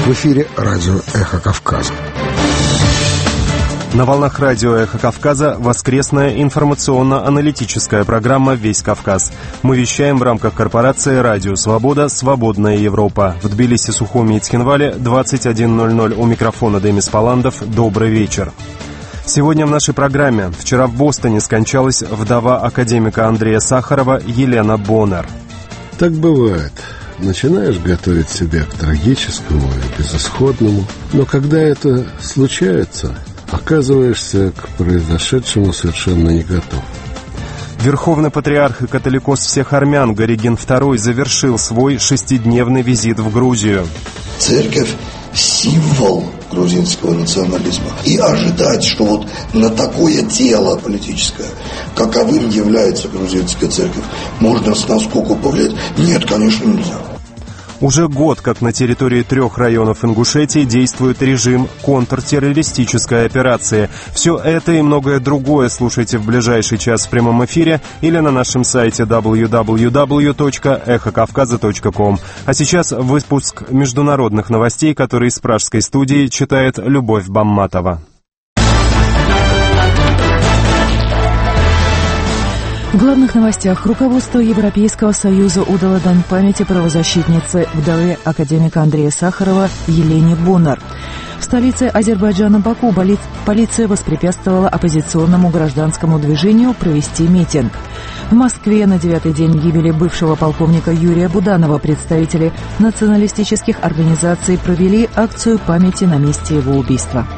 В эфире радио «Эхо Кавказа». На волнах радио «Эхо Кавказа» воскресная информационно-аналитическая программа «Весь Кавказ». Мы вещаем в рамках корпорации «Радио Свобода. Свободная Европа». В Тбилиси, Сухуми и Цхинвале 21:00. У микрофона Демис Паландов. Добрый вечер. Сегодня в нашей программе. Вчера в Бостоне скончалась вдова академика Андрея Сахарова Елена Боннер. Так бывает. Начинаешь готовить себя к трагическому и безысходному, но когда это случается, оказываешься к произошедшему совершенно не готов. Верховный патриарх и католикос всех армян Горигин II завершил свой 6-дневный визит в Грузию. Церковь – символ грузинского национализма. И ожидать, что вот на такое тело политическое, каковым является грузинская церковь, можно с наскоку повлиять? Нет, конечно, нельзя. Уже год, как на территории 3 районов Ингушетии действует режим контртеррористической операции. Все это и многое другое слушайте в ближайший час в прямом эфире или на нашем сайте www.эхокавказа.ком. А сейчас выпуск международных новостей, который из пражской студии читает Любовь Бамматова. В главных новостях руководство Европейского Союза удало дань памяти правозащитнице, вдове академика Андрея Сахарова Елене Боннер. В столице Азербайджана Баку полиция воспрепятствовала оппозиционному гражданскому движению провести митинг. В Москве на 9-й день гибели бывшего полковника Юрия Буданова представители националистических организаций провели акцию памяти на месте его убийства.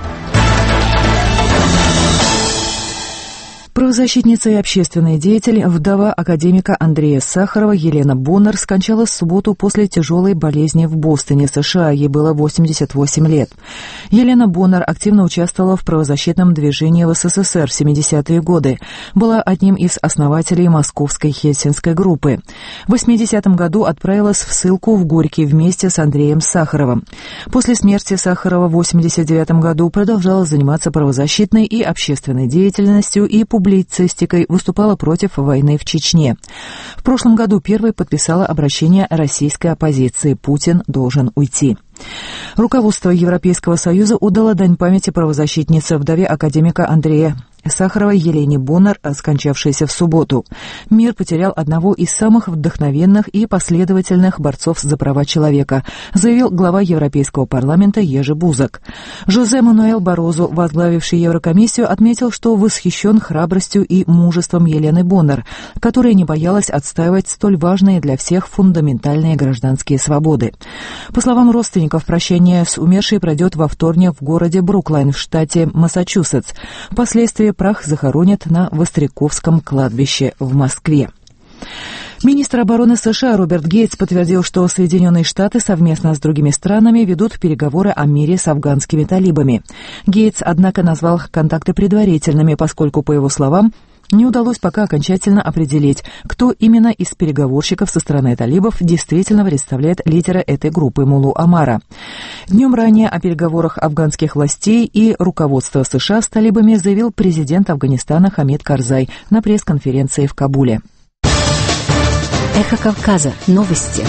Правозащитница и общественный деятель, вдова академика Андрея Сахарова Елена Боннер скончалась в субботу после тяжелой болезни в Бостоне, США. Ей было 88 лет. Елена Боннер активно участвовала в правозащитном движении в СССР в 70-е годы. Была одним из основателей московской хельсинской группы. В 80-м году отправилась в ссылку в Горький вместе с Андреем Сахаровым. После смерти Сахарова в 89-м году продолжала заниматься правозащитной и общественной деятельностью и публицистикой, выступала против войны в Чечне. В прошлом году первой подписала обращение российской оппозиции «Путин должен уйти». Руководство Европейского Союза удало дань памяти правозащитнице, вдове академика Андрея Сахарова Елене Боннер, скончавшейся в субботу. Мир потерял одного из самых вдохновенных и последовательных борцов за права человека, заявил глава Европейского парламента Ежи Бузек. Жозе Мануэль Барозу, возглавивший Еврокомиссию, отметил, что восхищен храбростью и мужеством Елены Боннер, которая не боялась отстаивать столь важные для всех фундаментальные гражданские свободы. По словам родственников, прощание с умершей пройдет во вторник в городе Бруклайн в штате Массачусетс. Впоследствии прах захоронят на Востряковском кладбище в Москве. Министр обороны США Роберт Гейтс подтвердил, что Соединенные Штаты совместно с другими странами ведут переговоры о мире с афганскими талибами. Гейтс, однако, назвал контакты предварительными, поскольку, по его словам, не удалось пока окончательно определить, кто именно из переговорщиков со стороны талибов действительно представляет лидера этой группы Муллу Омара. Днем ранее о переговорах афганских властей и руководства США с талибами заявил президент Афганистана Хамид Карзай на пресс-конференции в Кабуле. Эхо Кавказа. Новости.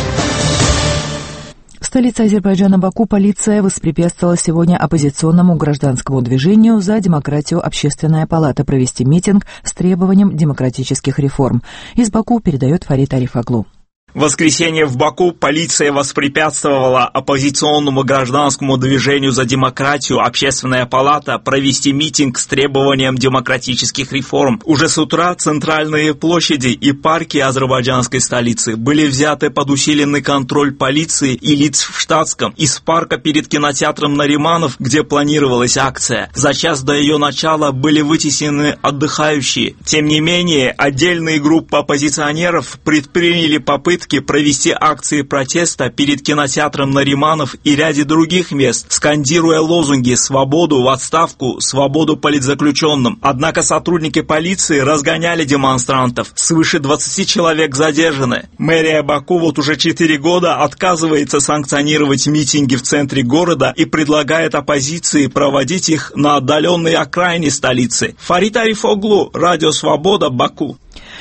В столице Азербайджана Баку полиция воспрепятствовала сегодня оппозиционному гражданскому движению «За демократию. Общественная палата» провести митинг с требованием демократических реформ. Из Баку передает Фарид Арифаглу. В воскресенье в Баку полиция воспрепятствовала оппозиционному гражданскому движению «За демократию. Общественная палата» провести митинг с требованием демократических реформ. Уже с утра центральные площади и парки азербайджанской столицы были взяты под усиленный контроль полиции и лиц в штатском. Из парка перед кинотеатром Нариманов, где планировалась акция, за час до ее начала были вытеснены отдыхающие. Тем не менее, отдельные группы оппозиционеров предприняли попытки провести акции протеста перед кинотеатром Нариманов и ряде других мест, скандируя лозунги «Свободу в отставку», «Свободу политзаключенным». Однако сотрудники полиции разгоняли демонстрантов. Свыше 20 человек задержаны. Мэрия Баку вот уже 4 года отказывается санкционировать митинги в центре города и предлагает оппозиции проводить их на отдаленной окраине столицы. Фарид Арифаглу, Радио Свобода, Баку.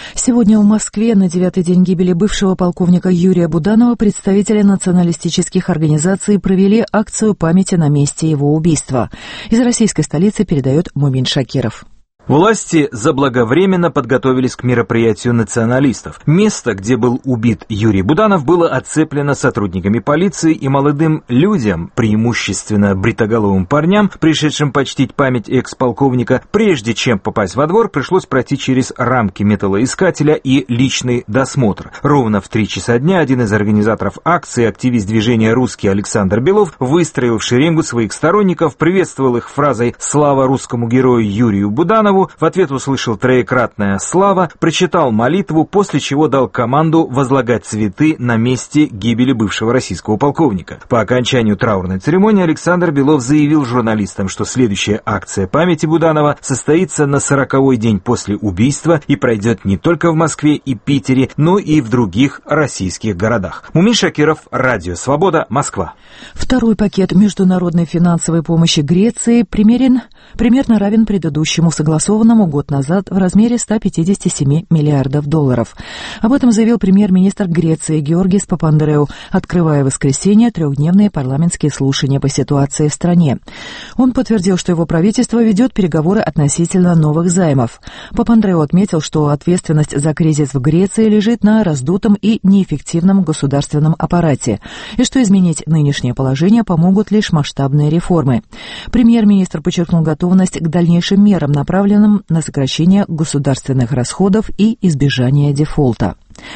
Сегодня в Москве на 9-й день гибели бывшего полковника Юрия Буданова представители националистических организаций провели акцию памяти на месте его убийства. Из российской столицы передает Мумин Шакиров. Власти заблаговременно подготовились к мероприятию националистов. Место, где был убит Юрий Буданов, было оцеплено сотрудниками полиции, и молодым людям, преимущественно бритоголовым парням, пришедшим почтить память экс-полковника, прежде чем попасть во двор, пришлось пройти через рамки металлоискателя и личный досмотр. Ровно в 3 часа дня один из организаторов акции, активист движения «Русский» Александр Белов, выстроил в шеренгу своих сторонников, приветствовал их фразой «Слава русскому герою Юрию Буданову», в ответ услышал троекратное «Слава», прочитал молитву, после чего дал команду возлагать цветы на месте гибели бывшего российского полковника. По окончанию траурной церемонии Александр Белов заявил журналистам, что следующая акция памяти Буданова состоится на 40-й день после убийства и пройдет не только в Москве и Питере, но и в других российских городах. Мумин Шакиров, Радио Свобода, Москва. Второй пакет международной финансовой помощи Греции примерно равен предыдущему, согласованному год назад в размере 157 миллиардов долларов. Об этом заявил премьер-министр Греции Георгис Папандреу, открывая в воскресенье 3-дневные парламентские слушания по ситуации в стране. Он подтвердил, что его правительство ведет переговоры относительно новых займов. Папандреу отметил, что ответственность за кризис в Греции лежит на раздутом и неэффективном государственном аппарате, и что изменить нынешнее положение помогут лишь масштабные реформы. Премьер-министр подчеркнул готовность к дальнейшим мерам, направленным на сокращение государственных расходов и избежание дефолта.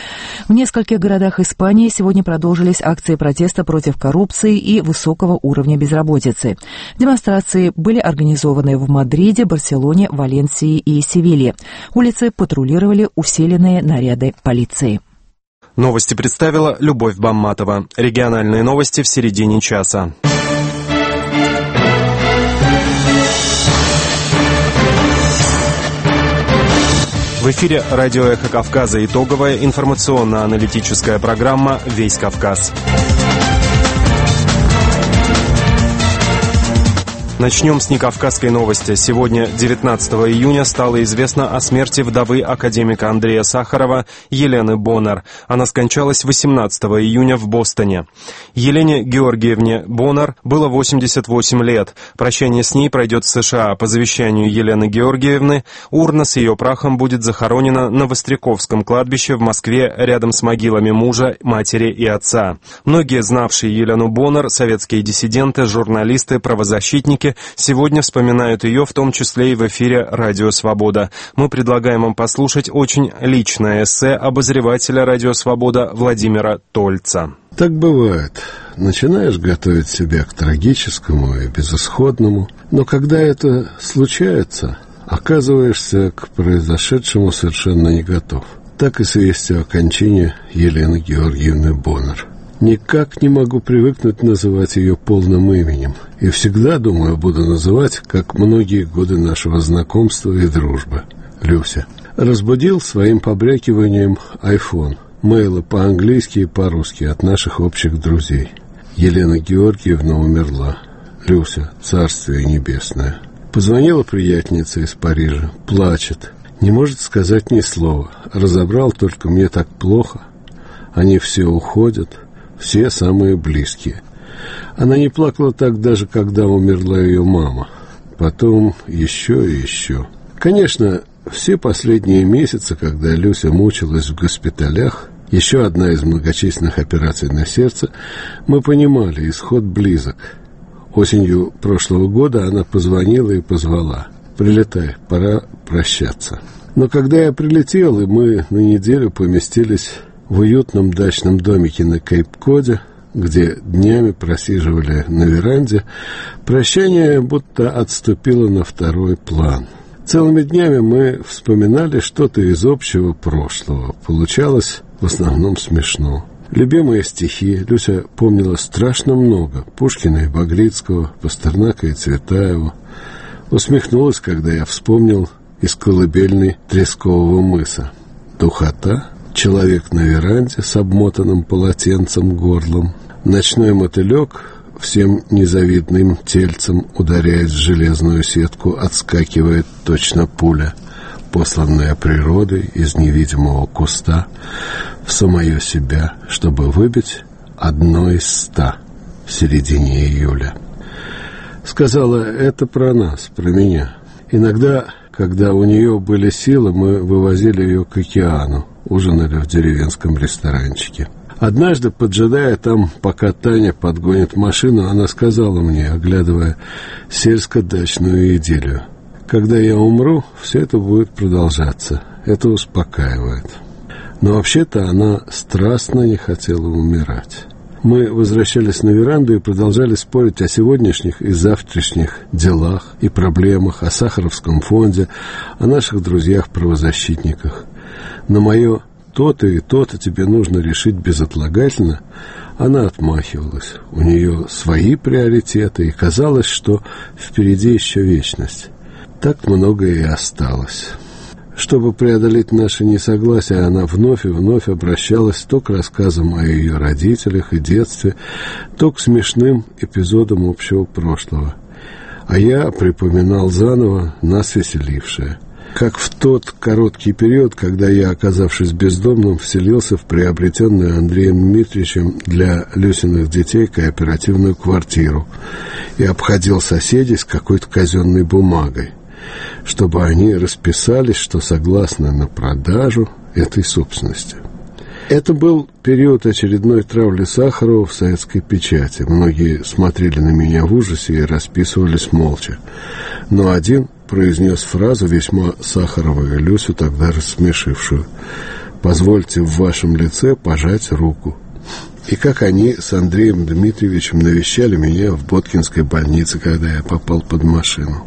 В нескольких городах Испании сегодня продолжились акции протеста против коррупции и высокого уровня безработицы. Демонстрации были организованы в Мадриде, Барселоне, Валенсии и Севилье. Улицы патрулировали усиленные наряды полиции. Новости представила Любовь Бамматова. Региональные новости в середине часа. В эфире радио «Эхо Кавказа» итоговая информационно-аналитическая программа «Весь Кавказ». Начнем с некавказской новости. Сегодня, 19 июня, стало известно о смерти вдовы академика Андрея Сахарова Елены Боннер. Она скончалась 18 июня в Бостоне. Елене Георгиевне Боннер было 88 лет. Прощание с ней пройдет в США. По завещанию Елены Георгиевны, урна с ее прахом будет захоронена на Востряковском кладбище в Москве рядом с могилами мужа, матери и отца. Многие, знавшие Елену Боннер, советские диссиденты, журналисты, правозащитники, сегодня вспоминают ее, в том числе и в эфире «Радио Свобода». Мы предлагаем вам послушать очень личное эссе обозревателя «Радио Свобода» Владимира Тольца. Так бывает. Начинаешь готовить себя к трагическому и безысходному, но когда это случается, оказываешься к произошедшему совершенно не готов. Так и с вестью о кончине Елены Георгиевны Боннер. Никак не могу привыкнуть называть ее полным именем. И всегда, думаю, буду называть, как многие годы нашего знакомства и дружбы. Люся. Разбудил своим побрякиванием айфон. Мейлы по-английски и по-русски от наших общих друзей. Елена Георгиевна умерла. Люся, царствие небесное. Позвонила приятельница из Парижа. Плачет. Не может сказать ни слова. Разобрал только мне так плохо. Они все уходят. Все самые близкие. Она не плакала так даже, когда умерла ее мама. Потом еще и еще. Конечно, все последние месяцы, когда Люся мучилась в госпиталях, еще одна из многочисленных операций на сердце, мы понимали, исход близок. Осенью прошлого года она позвонила и позвала: «Прилетай, пора прощаться». Но когда я прилетел, и мы на неделю поместились в уютном дачном домике на Кейп-Коде, где днями просиживали на веранде, прощание будто отступило на второй план. Целыми днями мы вспоминали что-то из общего прошлого. Получалось в основном смешно. Любимые стихи Люся помнила страшно много. Пушкина и Багрицкого, Пастернака и Цветаева. Усмехнулась, когда я вспомнил из колыбельной Трескового мыса. Духота, человек на веранде с обмотанным полотенцем горлом, ночной мотылек всем незавидным тельцем, ударяясь в железную сетку, отскакивает точно пуля. посланная природой из невидимого куста в самое себя, чтобы выбить 1 из 100 в середине июля. Сказала: это про нас, про меня. Иногда, когда у нее были силы, мы вывозили ее к океану, ужинали в деревенском ресторанчике. Однажды, поджидая там, пока Таня подгонит машину, она сказала мне, оглядывая сельско-дачную идиллию: когда я умру, все это будет продолжаться. Это успокаивает. Но вообще-то она страстно не хотела умирать. Мы возвращались на веранду и продолжали спорить о сегодняшних и завтрашних делах и проблемах, о Сахаровском фонде, о наших друзьях-правозащитниках. На мое «то-то и то-то тебе нужно решить безотлагательно» она отмахивалась. У нее свои приоритеты, и казалось, что впереди еще вечность. Так многое и осталось. Чтобы преодолеть наше несогласие, она вновь и вновь обращалась то к рассказам о ее родителях и детстве, то к смешным эпизодам общего прошлого. А я припоминал заново нас веселившее. Как в тот короткий период, когда я, оказавшись бездомным, вселился в приобретенную Андреем Дмитриевичем для Люсиных детей кооперативную квартиру и обходил соседей с какой-то казенной бумагой, чтобы они расписались, что согласны на продажу этой собственности. Это был период очередной травли Сахарова в советской печати. Многие смотрели на меня в ужасе и расписывались молча. Но один произнес фразу, весьма Сахарова и Люсю тогда рассмешившую: «Позвольте в вашем лице пожать руку». И как они с Андреем Дмитриевичем навещали меня в Боткинской больнице, когда я попал под машину.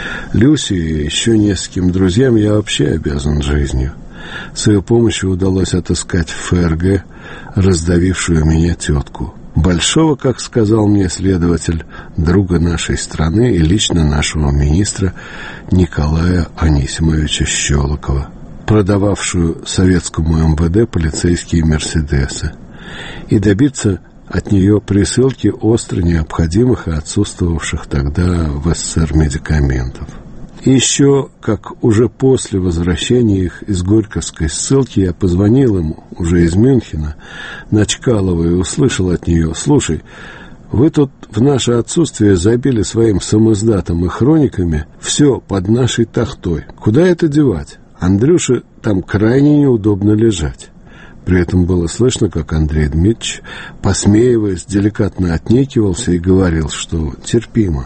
Люсе и еще нескольким друзьям я вообще обязан жизнью. С ее помощью удалось отыскать в ФРГ раздавившую меня тетку. Большого, как сказал мне следователь, друга нашей страны и лично нашего министра Николая Анисимовича Щелокова, продававшую советскому МВД полицейские «Мерседесы», и добиться от нее присылки остро необходимых и отсутствовавших тогда в СССР медикаментов. И еще, как уже после возвращения их из Горьковской ссылки, я позвонил ему, уже из Мюнхена, на Чкалова, и услышал от нее: «Слушай, вы тут в наше отсутствие забили своим самиздатом и хрониками все под нашей тахтой. Куда это девать? Андрюше там крайне неудобно лежать». При этом было слышно, как Андрей Дмитриевич, посмеиваясь, деликатно отнекивался и говорил, что терпимо.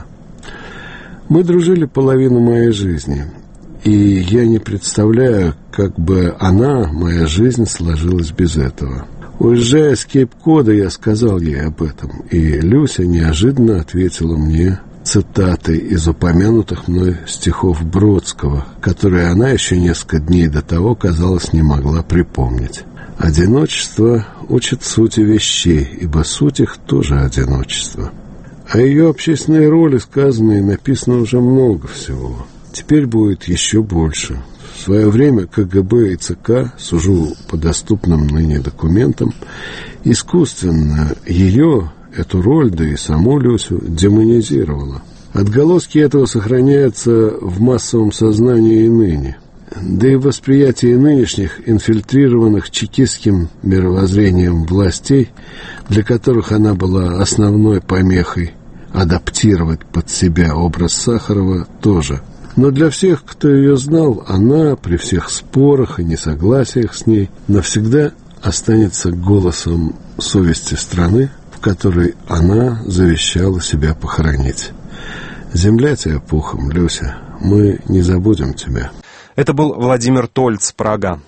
Мы дружили половину моей жизни, и я не представляю, как бы моя жизнь, сложилась без этого. Уезжая с Кейп-Кода, я сказал ей об этом, и Люся неожиданно ответила мне цитатой из упомянутых мной стихов Бродского, которые она еще несколько дней до того, казалось, не могла припомнить. «Одиночество учит сути вещей, ибо суть их тоже одиночество». О ее общественной роли сказано и написано уже много всего. Теперь будет еще больше. В свое время КГБ и ЦК, сужу по доступным ныне документам, искусственно ее, эту роль, да и саму Люсю, демонизировала. Отголоски этого сохраняются в массовом сознании и ныне. Да и в восприятии нынешних, инфильтрированных чекистским мировоззрением властей, для которых она была основной помехой, адаптировать под себя образ Сахарова тоже. Но для всех, кто ее знал, она, при всех спорах и несогласиях с ней, навсегда останется голосом совести страны, в которой она завещала себя похоронить. Земля тебе пухом, Люся, мы не забудем тебя. Это был Владимир Тольц, Прага.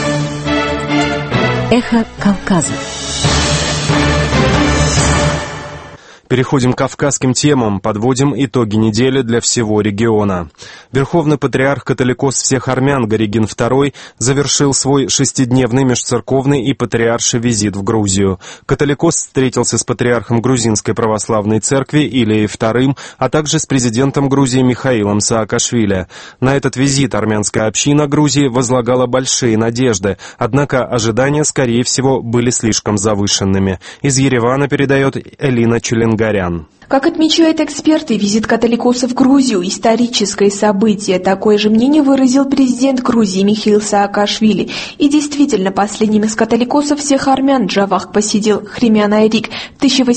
Эхо Кавказа. Переходим к кавказским темам, подводим итоги недели для всего региона. Верховный патриарх католикос всех армян Горигин II завершил свой 6-дневный межцерковный и патриарший визит в Грузию. Католикос встретился с патриархом Грузинской православной церкви Илией II, а также с президентом Грузии Михаилом Саакашвили. На этот визит армянская община Грузии возлагала большие надежды, однако ожидания, скорее всего, были слишком завышенными. Из Еревана передает Элина Чуленгарян. Как отмечают эксперты, визит католикоса в Грузию – историческое событие. Такое же мнение выразил президент Грузии Михаил Саакашвили. И действительно, последним из католикосов всех армян Джавах посетил Хремян Айрик в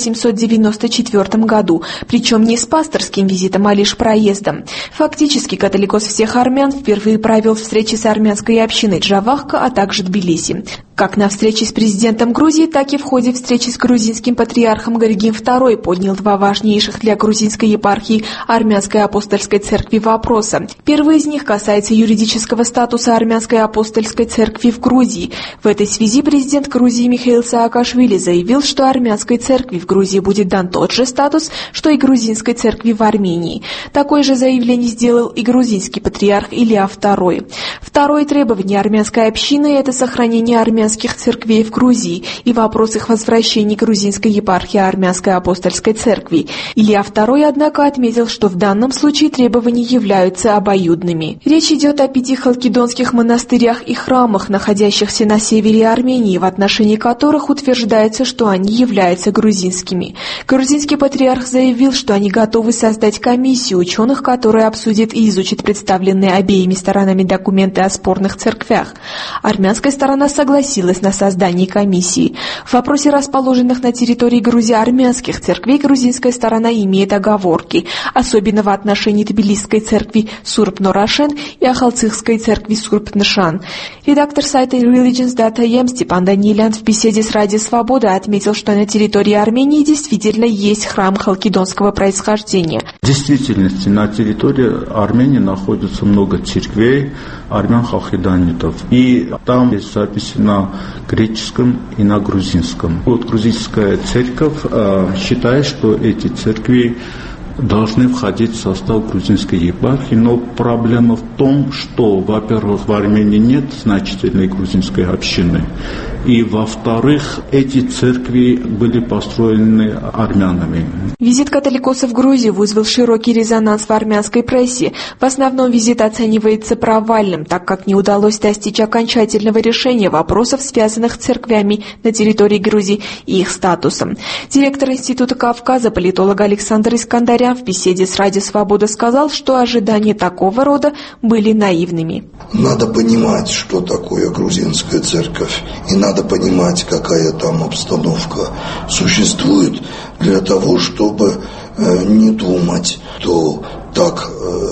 1894 году, причем не с пасторским визитом, а лишь проездом. Фактически, католикос всех армян впервые провел встречи с армянской общиной Джавахка, а также Тбилиси. Как на встрече с президентом Грузии, так и в ходе встречи с грузинским патриархом Георгием II поднял два важнейших для грузинской епархии Армянской апостольской церкви вопроса. Первый из них касается юридического статуса Армянской апостольской церкви в Грузии. В этой связи президент Грузии Михаил Саакашвили заявил, что Армянской церкви в Грузии будет дан тот же статус, что и грузинской церкви в Армении. Такое же заявление сделал и грузинский патриарх Илья II. Второе требование армянской общины – это сохранение армянских церквей в Грузии и вопрос их возвращения грузинской епархии Армянской апостольской церкви. Илья II, однако, отметил, что в данном случае требования являются обоюдными. Речь идет о 5 халкидонских монастырях и храмах, находящихся на севере Армении, в отношении которых утверждается, что они являются грузинскими. Грузинский патриарх заявил, что они готовы создать комиссию ученых, которая обсудит и изучит представленные обеими сторонами документы о спорных церквях. Армянская сторона согласилась на создание комиссии. В вопросе расположенных на территории Грузии армянских церквей грузинская сторона имеет оговорки, особенно в отношении Тбилисской церкви Сурб-Норашен и Ахалцихской церкви Сурб-Ншан. Редактор сайта Religions.am Степан Данилян в беседе с Радио Свобода отметил, что на территории Армении действительно есть храм халкидонского происхождения. В действительности на территории Армении находится много церквей армян-халкидонитов. И там есть записи на греческом и на грузинском. Вот грузинская церковь считает, что эти церкви должны входить в состав грузинской епархии, но проблема в том, что, во-первых, в Армении нет значительной грузинской общины, и, во-вторых, эти церкви были построены армянами. Визит католикоса в Грузию вызвал широкий резонанс в армянской прессе. В основном визит оценивается провальным, так как не удалось достичь окончательного решения вопросов, связанных с церквями на территории Грузии и их статусом. Директор Института Кавказа, политолог Александр Искандарян в беседе с Радио Свобода сказал, что ожидания такого рода были наивными. Надо понимать, что такое грузинская церковь, и надо понимать, какая там обстановка существует, для того, чтобы не думать, что так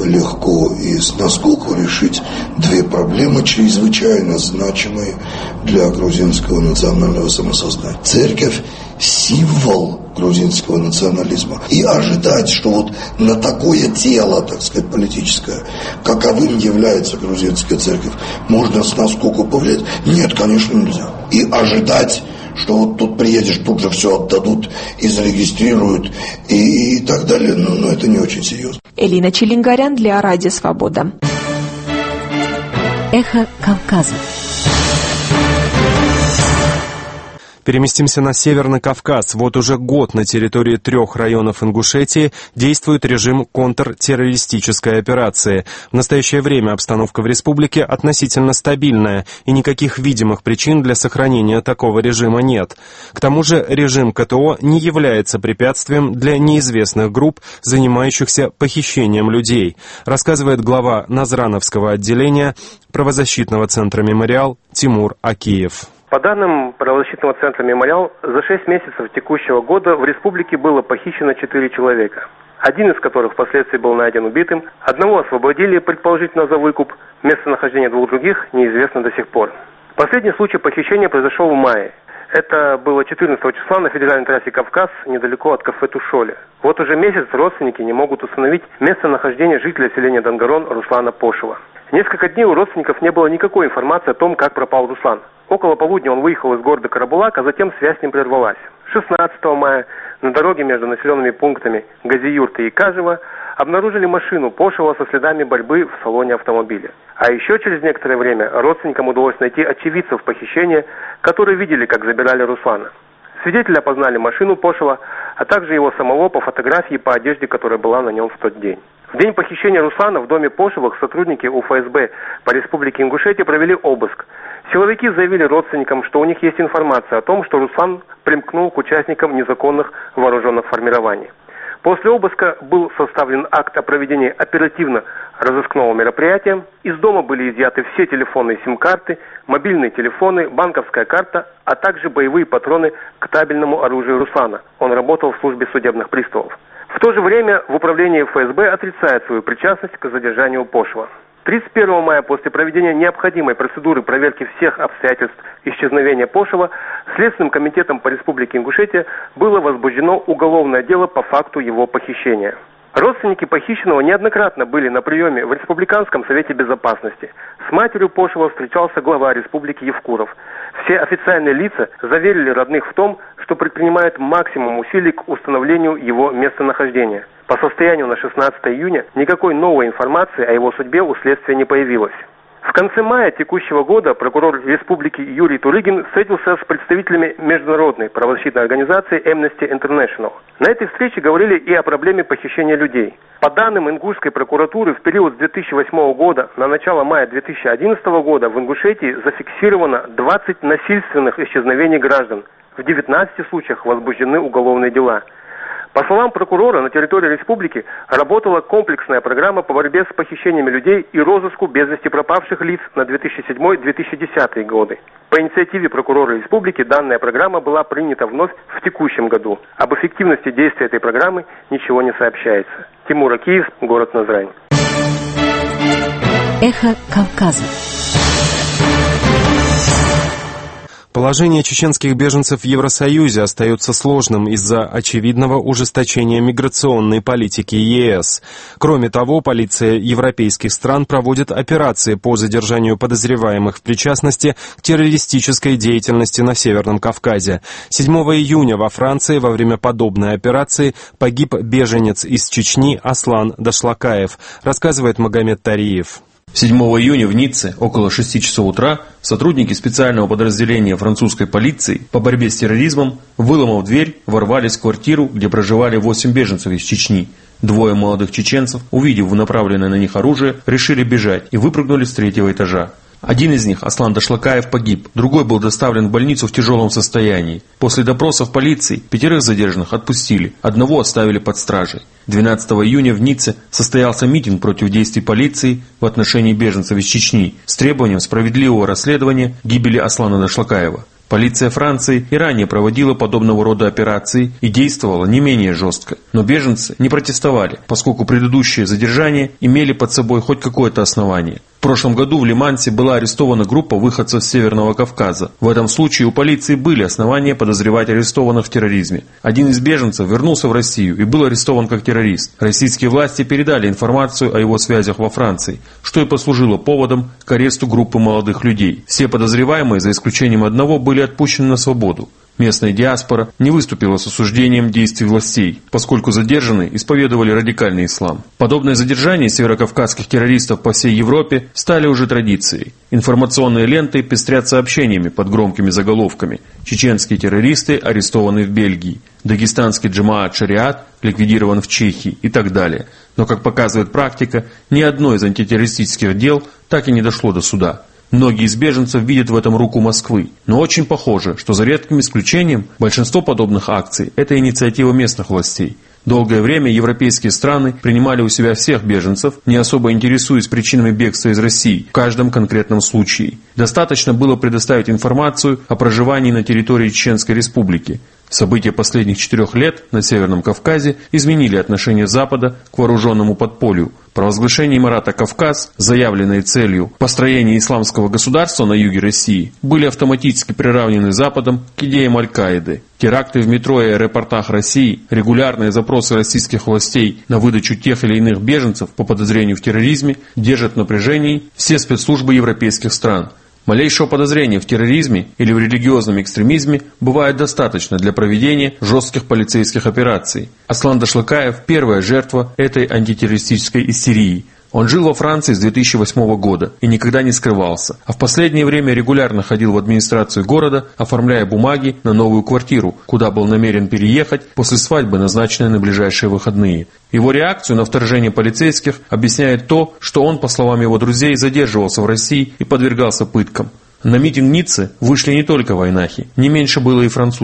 легко и с наскоку решить две проблемы, чрезвычайно значимые для грузинского национального самосознания. Церковь – символ грузинского национализма. И ожидать, что вот на такое тело, так сказать, политическое, каковым является грузинская церковь, можно с наскоку повлиять? Нет, конечно, нельзя. И ожидать, что вот тут приедешь, тут же все отдадут и зарегистрируют и так далее, но это не очень серьезно. Элина Челингарян для Радио Свобода. Эхо Кавказа. Переместимся на Северный Кавказ. Вот уже год на территории 3 районов Ингушетии действует режим контртеррористической операции. В настоящее время обстановка в республике относительно стабильная, и никаких видимых причин для сохранения такого режима нет. К тому же режим КТО не является препятствием для неизвестных групп, занимающихся похищением людей, рассказывает глава Назрановского отделения правозащитного центра «Мемориал» Тимур Акиев. По данным правозащитного центра «Мемориал», за 6 месяцев текущего года в республике было похищено 4 человека. Один из которых впоследствии был найден убитым, одного освободили, предположительно за выкуп, местонахождение 2 других неизвестно до сих пор. Последний случай похищения произошел в мае. Это было 14 числа на федеральной трассе Кавказ, недалеко от кафе «Тушоли». Вот уже месяц родственники не могут установить местонахождение жителя селения Дангарон Руслана Пошева. Несколько дней у родственников не было никакой информации о том, как пропал Руслан. Около полудня он выехал из города Карабулак, а затем связь с ним прервалась. 16 мая на дороге между населенными пунктами Газиюрта и Кажево обнаружили машину Пошева со следами борьбы в салоне автомобиля. А еще через некоторое время родственникам удалось найти очевидцев похищения, которые видели, как забирали Руслана. Свидетели опознали машину Пошева, а также его самого по фотографии по одежде, которая была на нем в тот день. В день похищения Руслана в доме Пошевых сотрудники УФСБ по республике Ингушетия провели обыск. Силовики заявили родственникам, что у них есть информация о том, что Руслан примкнул к участникам незаконных вооруженных формирований. После обыска был составлен акт о проведении оперативно-розыскного мероприятия. Из дома были изъяты все телефонные сим-карты, мобильные телефоны, банковская карта, а также боевые патроны к табельному оружию «Руслана». Он работал в службе судебных приставов. В то же время в управлении ФСБ отрицает свою причастность к задержанию Пошева. 31 мая после проведения необходимой процедуры проверки всех обстоятельств исчезновения Пошева Следственным комитетом по Республике Ингушетия было возбуждено уголовное дело по факту его похищения. Родственники похищенного неоднократно были на приеме в Республиканском совете безопасности. С матерью Пошева встречался глава республики Евкуров. Все официальные лица заверили родных в том, что предпринимают максимум усилий к установлению его местонахождения. По состоянию на 16 июня никакой новой информации о его судьбе у следствия не появилось. В конце мая текущего года прокурор республики Юрий Турыгин встретился с представителями международной правозащитной организации Amnesty International. На этой встрече говорили и о проблеме похищения людей. По данным ингушской прокуратуры, в период с 2008 года на начало мая 2011 года в Ингушетии зафиксировано 20 насильственных исчезновений граждан. В 19 случаях возбуждены уголовные дела. По словам прокурора, на территории республики работала комплексная программа по борьбе с похищениями людей и розыску без вести пропавших лиц на 2007-2010 годы. По инициативе прокурора республики данная программа была принята вновь в текущем году. Об эффективности действия этой программы ничего не сообщается. Тимур Акиев, город Назрань. Эхо Кавказа. Положение чеченских беженцев в Евросоюзе остается сложным из-за очевидного ужесточения миграционной политики ЕС. Кроме того, полиция европейских стран проводит операции по задержанию подозреваемых в причастности к террористической деятельности на Северном Кавказе. 7 июня во Франции во время подобной операции погиб беженец из Чечни Аслан Дашлакаев, рассказывает Магомед Тариев. 7 июня в Ницце около 6 часов утра сотрудники специального подразделения французской полиции по борьбе с терроризмом, выломав дверь, ворвались в квартиру, где проживали 8 беженцев из Чечни. Двое молодых чеченцев, увидев направленное на них оружие, решили бежать и выпрыгнули с 3-го этажа. Один из них, Аслан Дашлакаев, погиб, другой был доставлен в больницу в тяжелом состоянии. После допросов полиции 5 задержанных отпустили, одного оставили под стражей. 12 июня в Ницце состоялся митинг против действий полиции в отношении беженцев из Чечни с требованием справедливого расследования гибели Аслана Дашлакаева. Полиция Франции и ранее проводила подобного рода операции и действовала не менее жестко. Но беженцы не протестовали, поскольку предыдущие задержания имели под собой хоть какое-то основание. В прошлом году в Лимансе была арестована группа выходцев с Северного Кавказа. В этом случае у полиции были основания подозревать арестованных в терроризме. Один из беженцев вернулся в Россию и был арестован как террорист. Российские власти передали информацию о его связях во Франции, что и послужило поводом к аресту группы молодых людей. Все подозреваемые, за исключением одного, были отпущены на свободу. Местная диаспора не выступила с осуждением действий властей, поскольку задержанные исповедовали радикальный ислам. Подобные задержания северокавказских террористов по всей Европе стали уже традицией. Информационные ленты пестрят сообщениями под громкими заголовками: «Чеченские террористы арестованы в Бельгии», «Дагестанский джамаат шариат ликвидирован в Чехии» и так далее. Но, как показывает практика, ни одно из антитеррористических дел так и не дошло до суда. Многие из беженцев видят в этом руку Москвы, но очень похоже, что за редким исключением большинство подобных акций – это инициатива местных властей. Долгое время европейские страны принимали у себя всех беженцев, не особо интересуясь причинами бегства из России в каждом конкретном случае. Достаточно было предоставить информацию о проживании на территории Чеченской Республики. События последних 4 лет на Северном Кавказе изменили отношение Запада к вооруженному подполью. Провозглашение Эмирата Кавказ, заявленной целью построения исламского государства на юге России, были автоматически приравнены Западом к идеям Аль-Каиды. Теракты в метро и аэропортах России, регулярные запросы российских властей на выдачу тех или иных беженцев по подозрению в терроризме держат в напряжении все спецслужбы европейских стран. Малейшего подозрения в терроризме или в религиозном экстремизме бывает достаточно для проведения жестких полицейских операций. Аслан Дашлакаев – первая жертва этой антитеррористической истерии. Он жил во Франции с 2008 года и никогда не скрывался, а в последнее время регулярно ходил в администрацию города, оформляя бумаги на новую квартиру, куда был намерен переехать после свадьбы, назначенной на ближайшие выходные. Его реакцию на вторжение полицейских объясняет то, что он, по словам его друзей, задерживался в России и подвергался пыткам. На митинг Ниццы вышли не только вайнахи, не меньше было и французов.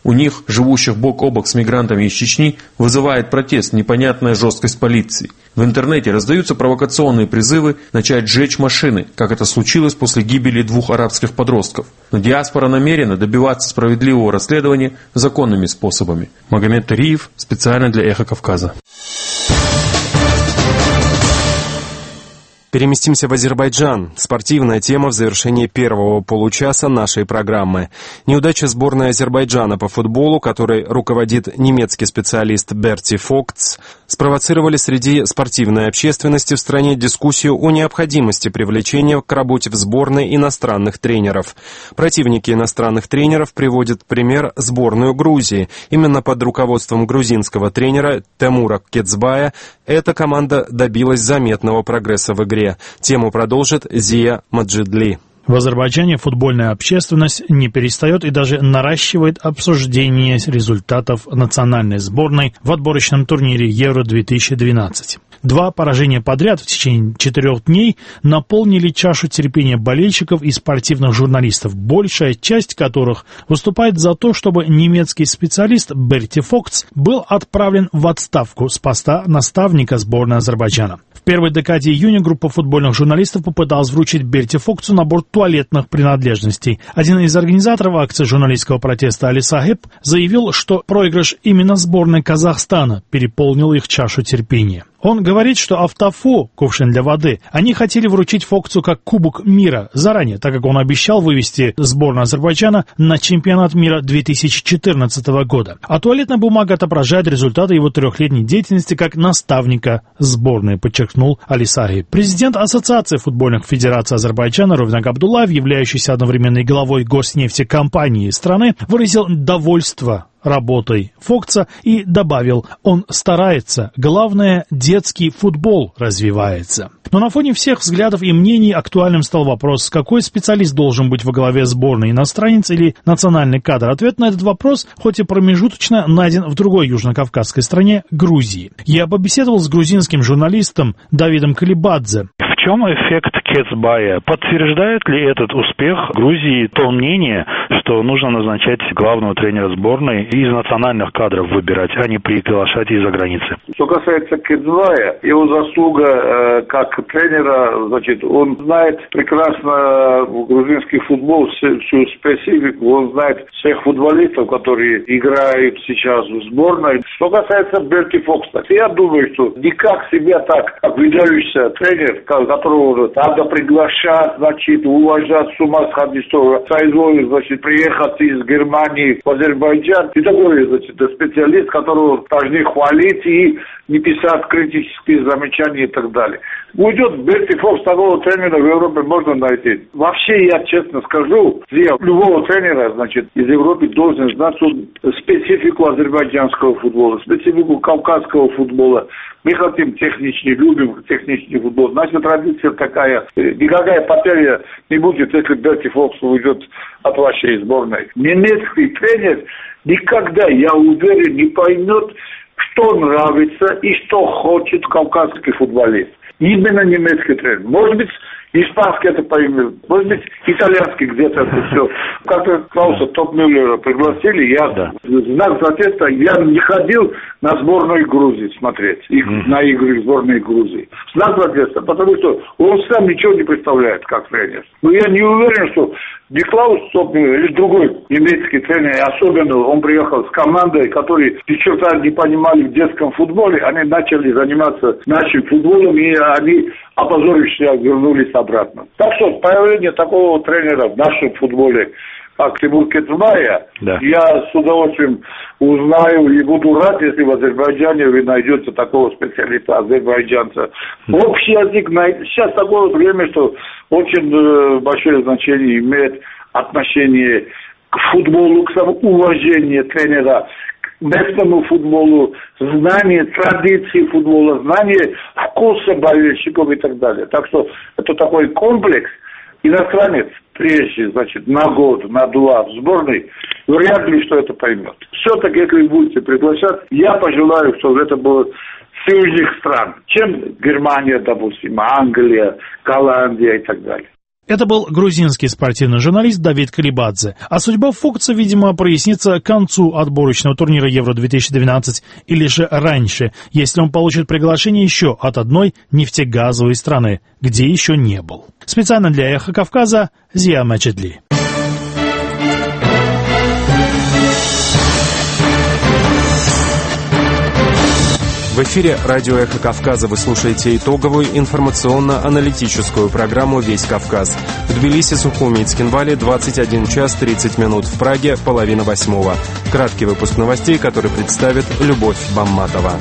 У них, живущих бок о бок с мигрантами из Чечни, вызывает протест непонятная жесткость полиции. В интернете раздаются провокационные призывы начать сжечь машины, как это случилось после гибели 2 арабских подростков. Но диаспора намерена добиваться справедливого расследования законными способами. Магомед Тариев, специально для «Эхо Кавказа». Переместимся в Азербайджан. Спортивная тема в завершении первого получаса нашей программы. Неудача сборной Азербайджана по футболу, которой руководит немецкий специалист Берти Фогтс, спровоцировали среди спортивной общественности в стране дискуссию о необходимости привлечения к работе в сборной иностранных тренеров. Противники иностранных тренеров приводят в пример сборную Грузии. Именно под руководством грузинского тренера Темура Кецбая эта команда добилась заметного прогресса в игре. Тему продолжит Зия Маджидли. В Азербайджане футбольная общественность не перестает и даже наращивает обсуждение результатов национальной сборной в отборочном турнире Евро-2012. 2 поражения подряд в течение 4 дней наполнили чашу терпения болельщиков и спортивных журналистов, большая часть которых выступает за то, чтобы немецкий специалист Берти Фогтс был отправлен в отставку с поста наставника сборной Азербайджана. В первой декаде июня группа футбольных журналистов попыталась вручить Берти Фогтсу набор туалетных принадлежностей. Один из организаторов акции журналистского протеста Али Сахиб заявил, что проигрыш именно сборной Казахстана переполнил их чашу терпения. Он говорит, что автофу, кувшин для воды, они хотели вручить Фогтсу как Кубок мира заранее, так как он обещал вывести сборную Азербайджана на чемпионат мира 2014 года. А туалетная бумага отображает результаты его 3-летней деятельности как наставника сборной, подчеркнул Али Сахиб. Президент Ассоциации футбольных федераций Азербайджана Ровнак Абдуллаев, являющийся одновременно и главой госнефтекомпании страны, выразил довольство работой Фогтса и добавил: он старается, главное, детский футбол развивается. Но на фоне всех взглядов и мнений актуальным стал вопрос, какой специалист должен быть во главе сборной, иностранец или национальный кадр. Ответ на этот вопрос, хоть и промежуточно, найден в другой южнокавказской стране, Грузии. Я побеседовал с грузинским журналистом Давидом Калибадзе. В чем эффект Кецбая? Подтверждает ли этот успех Грузии то мнение, что нужно назначать главного тренера сборной и из национальных кадров выбирать, а не приглашать из-за границы? Что касается Кецбая, его заслуга как тренера, значит, он знает прекрасно грузинский футбол, всю специфику, он знает всех футболистов, которые играют сейчас в сборной. Что касается Берти Фогтса, я думаю, что никак себя так, как выдающийся тренер, которого надо приглашать, значит, уважать, с ума сходить, что соизволит, значит, приехать из Германии в Азербайджан. И такой, значит, специалист, которого должны хвалить и не писать критические замечания и так далее. Уйдет Берти Фогтс, такого тренера в Европе можно найти. Вообще, я честно скажу, любого тренера, значит, из Европы должен знать специфику азербайджанского футбола, специфику кавказского футбола. Мы хотим техничный, любим техничный футбол. Наша традиция такая. Никакая потеря не будет, если Берти Фогтс уйдет от вашей сборной. Немецкий тренер никогда, я уверен, не поймет, что нравится и что хочет кавказский футболист. Именно немецкий тренер. Может быть, испанский это поймет, может быть, итальянский где-то это все. Как-то Клауса Топмюллера пригласили, я знак протеста, я не ходил на сборную Грузии смотреть, на игры сборной Грузии. Знак протеста, потому что он сам ничего не представляет как тренер. Но я не уверен, что не Клаус Топмюллер или другой немецкий тренер, особенно он приехал с командой, которые ни черта не понимали в детском футболе, они начали заниматься нашим футболом, и они, опозорившись, вернулись обратно. Так что появление такого тренера в нашем футболе, как Тимур Кецбая, я с удовольствием узнаю и буду рад, если в Азербайджане вы найдете такого специалиста, азербайджанца. Общий язык, сейчас такое время, что очень большое значение имеет отношение к футболу, к самоуважению тренера, к местному футболу, знание традиций футбола, знание вкуса болельщиков и так далее. Так что это такой комплекс. Иностранец, прежде, значит, на год, на 2 в сборной, вряд ли что это поймет. Все-таки, если вы будете приглашать, я пожелаю, чтобы это было с южных стран, чем Германия, допустим, Англия, Голландия и так далее. Это был грузинский спортивный журналист Давид Калибадзе. А судьба Фукса, видимо, прояснится к концу отборочного турнира Евро-2012 или же раньше, если он получит приглашение еще от одной нефтегазовой страны, где еще не был. Специально для «Эхо Кавказа» Зия Мачедли. В эфире радио «Эхо Кавказа» вы слушаете итоговую информационно-аналитическую программу «Весь Кавказ». В Тбилиси, Сухуми и Цхинвале 21 час 30 минут. В Праге 7:30. Краткий выпуск новостей, который представит Любовь Бамматова.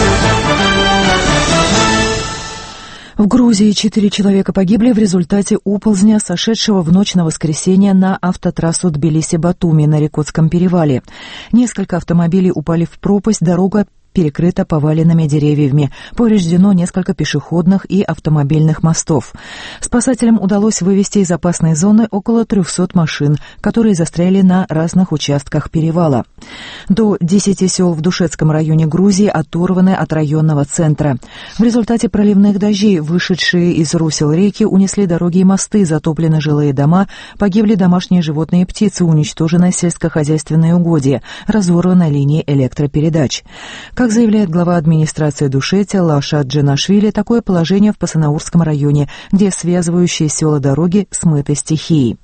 В Грузии 4 человека погибли в результате оползня, сошедшего в ночь на воскресенье на автотрассу Тбилиси-Батуми на Рекотском перевале. Несколько автомобилей упали в пропасть, дорога перекрыта поваленными деревьями. Повреждено несколько пешеходных и автомобильных мостов. Спасателям удалось вывести из опасной зоны около 300 машин, которые застряли на разных участках перевала. До 10 сел в Душетском районе Грузии оторваны от районного центра. В результате проливных дождей, вышедшие из русел реки, унесли дороги и мосты, затоплены жилые дома, погибли домашние животные и птицы, уничтожены сельскохозяйственные угодья, разорваны линии электропередач. Как заявляет глава администрации Душети Лаша Джанашвили, такое положение в Пасанаурском районе, где связывающие села дороги смыты стихией.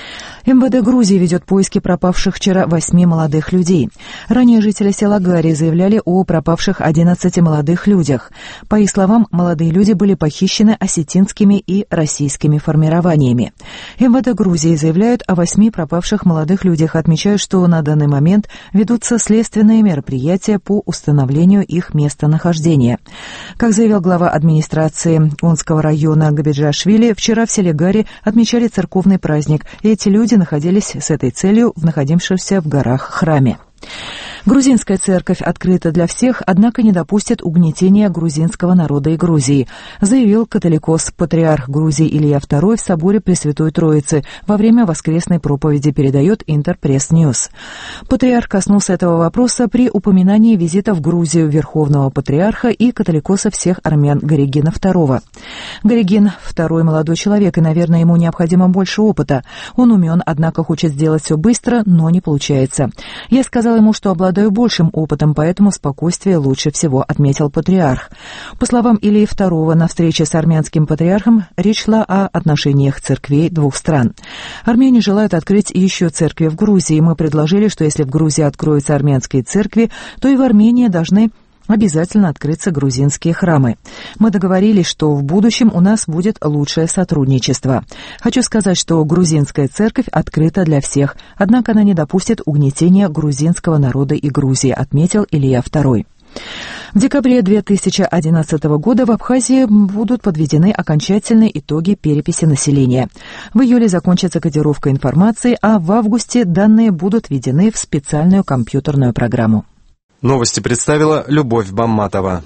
МВД Грузии ведет поиски пропавших вчера 8 молодых людей. Ранее жители села Гари заявляли о пропавших 11 молодых людях. По их словам, молодые люди были похищены осетинскими и российскими формированиями. МВД Грузии заявляют о 8 пропавших молодых людях, отмечают, что на данный момент ведутся следственные мероприятия по установлению их местонахождения. Как заявил глава администрации Онского района Габиджашвили, вчера в селе Гари отмечали церковный праздник, и эти люди находились с этой целью в находившемся в горах храме. Грузинская церковь открыта для всех, однако не допустит угнетения грузинского народа и Грузии, заявил католикос-патриарх Грузии Илья II в соборе Пресвятой Троицы во время воскресной проповеди, передает Интерпресс-Ньюс. Патриарх коснулся этого вопроса при упоминании визита в Грузию верховного патриарха и католикоса всех армян Горигена II. Горигин – второй молодой человек, и, наверное, ему необходимо больше опыта. Он умен, однако хочет сделать все быстро, но не получается. Я сказал ему, что обладаю большим опытом, поэтому спокойствие лучше всего, отметил патриарх. По словам Ильи II, на встрече с армянским патриархом речь шла о отношениях церквей двух стран. Армяне желают открыть еще церкви в Грузии. Мы предложили, что если в Грузии откроются армянские церкви, то и в Армении должны обязательно открыться грузинские храмы. Мы договорились, что в будущем у нас будет лучшее сотрудничество. Хочу сказать, что грузинская церковь открыта для всех, однако она не допустит угнетения грузинского народа и Грузии, отметил Илья II. В декабре 2011 года в Абхазии будут подведены окончательные итоги переписи населения. В июле закончится кодировка информации, а в августе данные будут введены в специальную компьютерную программу. Новости представила Любовь Бамматова.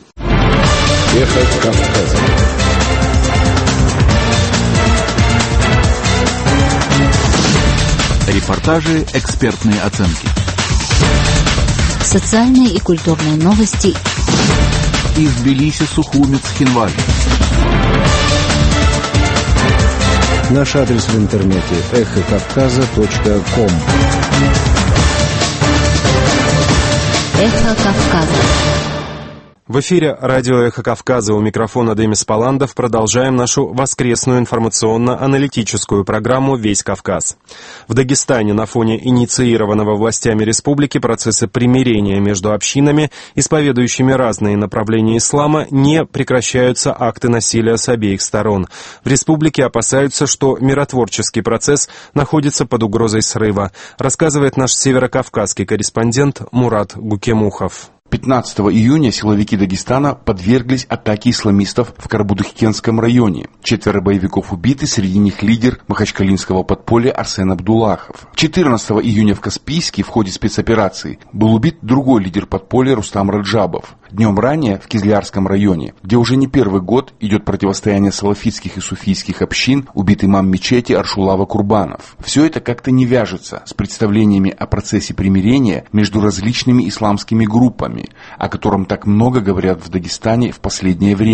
Эхо Кавказа. Репортажи, экспертные оценки. Социальные и культурные новости. Из Тбилиси, Сухуми, Цхинвали. Наш адрес в интернете эхокавказа.ком. Эхо Кавказа. В эфире радио «Эхо Кавказа», у микрофона Демис Паландов. Продолжаем нашу воскресную информационно-аналитическую программу «Весь Кавказ». В Дагестане на фоне инициированного властями республики процесса примирения между общинами, исповедующими разные направления ислама, не прекращаются акты насилия с обеих сторон. В республике опасаются, что миротворческий процесс находится под угрозой срыва, рассказывает наш северокавказский корреспондент Мурат Гукемухов. 15 июня силовики Дагестана подверглись атаке исламистов в Карбудахкенском районе. 4 боевиков убиты, среди них лидер махачкалинского подполья Арсен Абдуллахов. 14 июня в Каспийске в ходе спецоперации был убит другой лидер подполья Рустам Раджабов. Днем ранее в Кизлярском районе, где уже не первый год идет противостояние салафитских и суфийских общин, убит имам мечети Аршулава Курбанов. Все это как-то не вяжется с представлениями о процессе примирения между различными исламскими группами, о котором так много говорят в Дагестане в последнее время.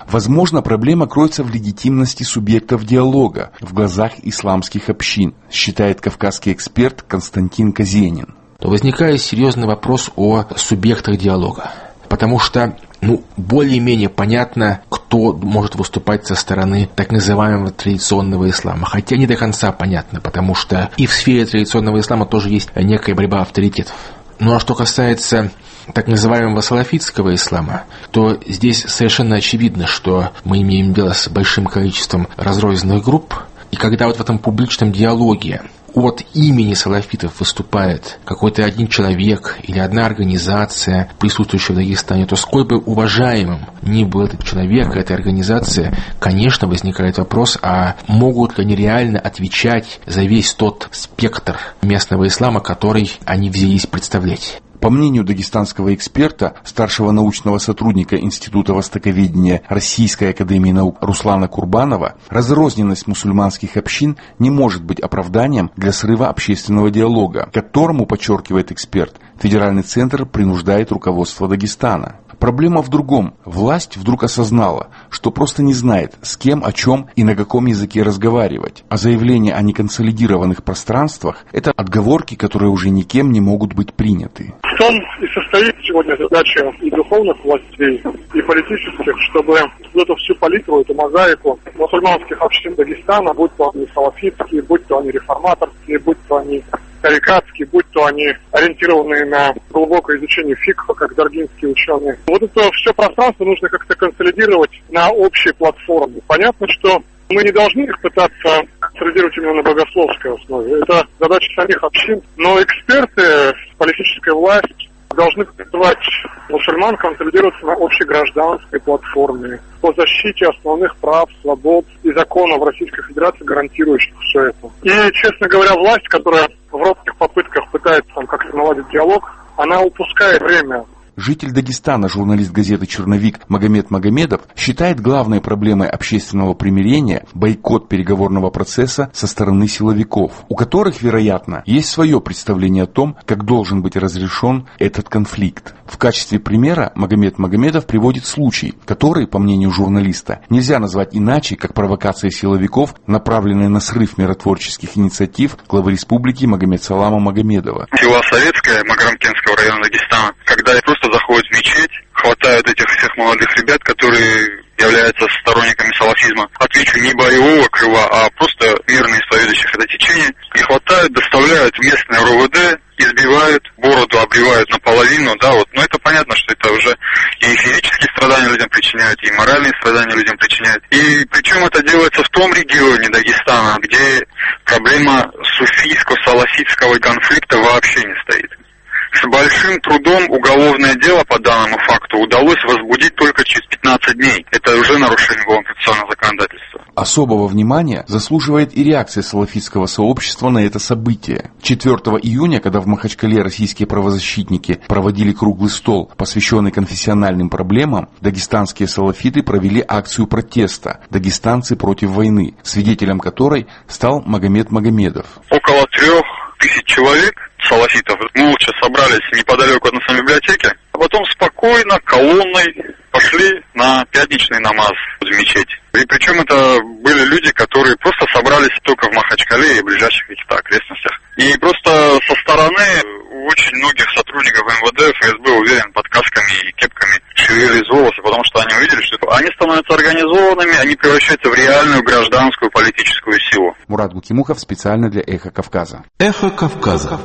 Возможно, проблема кроется в легитимности субъектов диалога в глазах исламских общин, считает кавказский эксперт Константин Казенин. То возникает серьезный вопрос о субъектах диалога. Потому что, более-менее понятно, кто может выступать со стороны так называемого традиционного ислама. Хотя не до конца понятно, потому что и в сфере традиционного ислама тоже есть некая борьба авторитетов. Ну а что касается так называемого салафитского ислама, то здесь совершенно очевидно, что мы имеем дело с большим количеством разрозненных групп. И когда вот в этом публичном диалоге от имени салафитов выступает какой-то один человек или одна организация, присутствующая в Дагестане, то сколь бы уважаемым ни был этот человек, эта организация, конечно, возникает вопрос, а могут ли они реально отвечать за весь тот спектр местного ислама, который они взялись представлять. По мнению дагестанского эксперта, старшего научного сотрудника Института востоковедения Российской академии наук Руслана Курбанова, разрозненность мусульманских общин не может быть оправданием для срыва общественного диалога, которому, подчеркивает эксперт, федеральный центр принуждает руководство Дагестана. Проблема в другом. Власть вдруг осознала, что просто не знает, с кем, о чем и на каком языке разговаривать. А заявления о неконсолидированных пространствах – это отговорки, которые уже никем не могут быть приняты. В том и состоит сегодня задача и духовных властей, и политических, чтобы эту всю палитру, эту мозаику мусульманских общин Дагестана, будь то они салафитские, будь то они реформаторские, будь то они тарикатские, будь то они ориентированные на глубокое изучение фикха, как даргинские ученые. Вот это все пространство нужно как-то консолидировать на общей платформе. Понятно, что мы не должны их пытаться консолидировать именно на богословской основе. Это задача самих общин. Но эксперты, политическая власть должны призывать мусульман консолидироваться на общегражданской платформе по защите основных прав, свобод и законов Российской Федерации, гарантирующих все это. И, честно говоря, власть, которая в робких попытках пытается как-то наладить диалог, она упускает время. Житель Дагестана, журналист газеты «Черновик» Магомед Магомедов считает главной проблемой общественного примирения бойкот переговорного процесса со стороны силовиков, у которых, вероятно, есть свое представление о том, как должен быть разрешен этот конфликт. В качестве примера Магомед Магомедов приводит случай, который, по мнению журналиста, нельзя назвать иначе, как провокация силовиков, направленная на срыв миротворческих инициатив главы республики Магомед-Салама Магомедова. Села Советская Маграмкентского района Дагестана, когда просто заходят в мечеть, хватают этих всех молодых ребят, которые являются сторонниками салафизма. Отвечу, не боевого крыла, а просто мирно исповедующих это течение. И хватают, доставляют в местное РОВД, избивают, бороду обревают наполовину, да, вот. Но это понятно, что это уже и физические страдания людям причиняют, и моральные страдания людям причиняют. И причем это делается в том регионе Дагестана, где проблема суфийско-салафитского конфликта вообще не стоит. С большим трудом уголовное дело по данному факту удалось возбудить только через 15 дней. Это уже нарушение конституционного законодательства. Особого внимания заслуживает и реакция салафитского сообщества на это событие. 4 июня, когда в Махачкале российские правозащитники проводили круглый стол, посвященный конфессиональным проблемам, дагестанские салафиты провели акцию протеста «Дагестанцы против войны», свидетелем которой стал Магомед Магомедов. Около 3000 человек салафитов молча собрались неподалеку от нашей библиотеки, а потом спокойно колонной пошли на пятничный намаз в мечеть. И причем это были люди, которые просто собрались только в Махачкале и ближайших каких-то окрестностях. И просто со стороны очень многих сотрудников МВД, ФСБ, уверен, под касками и кепками шевелились волосы, потому что они увидели, что они становятся организованными, они превращаются в реальную гражданскую политическую силу. Мурат Гукимухов специально для «Эхо Кавказа». «Эхо Кавказа».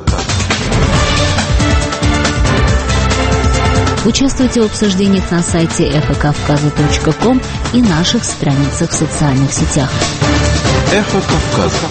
Участвуйте в обсуждениях на сайте эхокавказа.ком и наших страницах в социальных сетях. «Эхо Кавказа».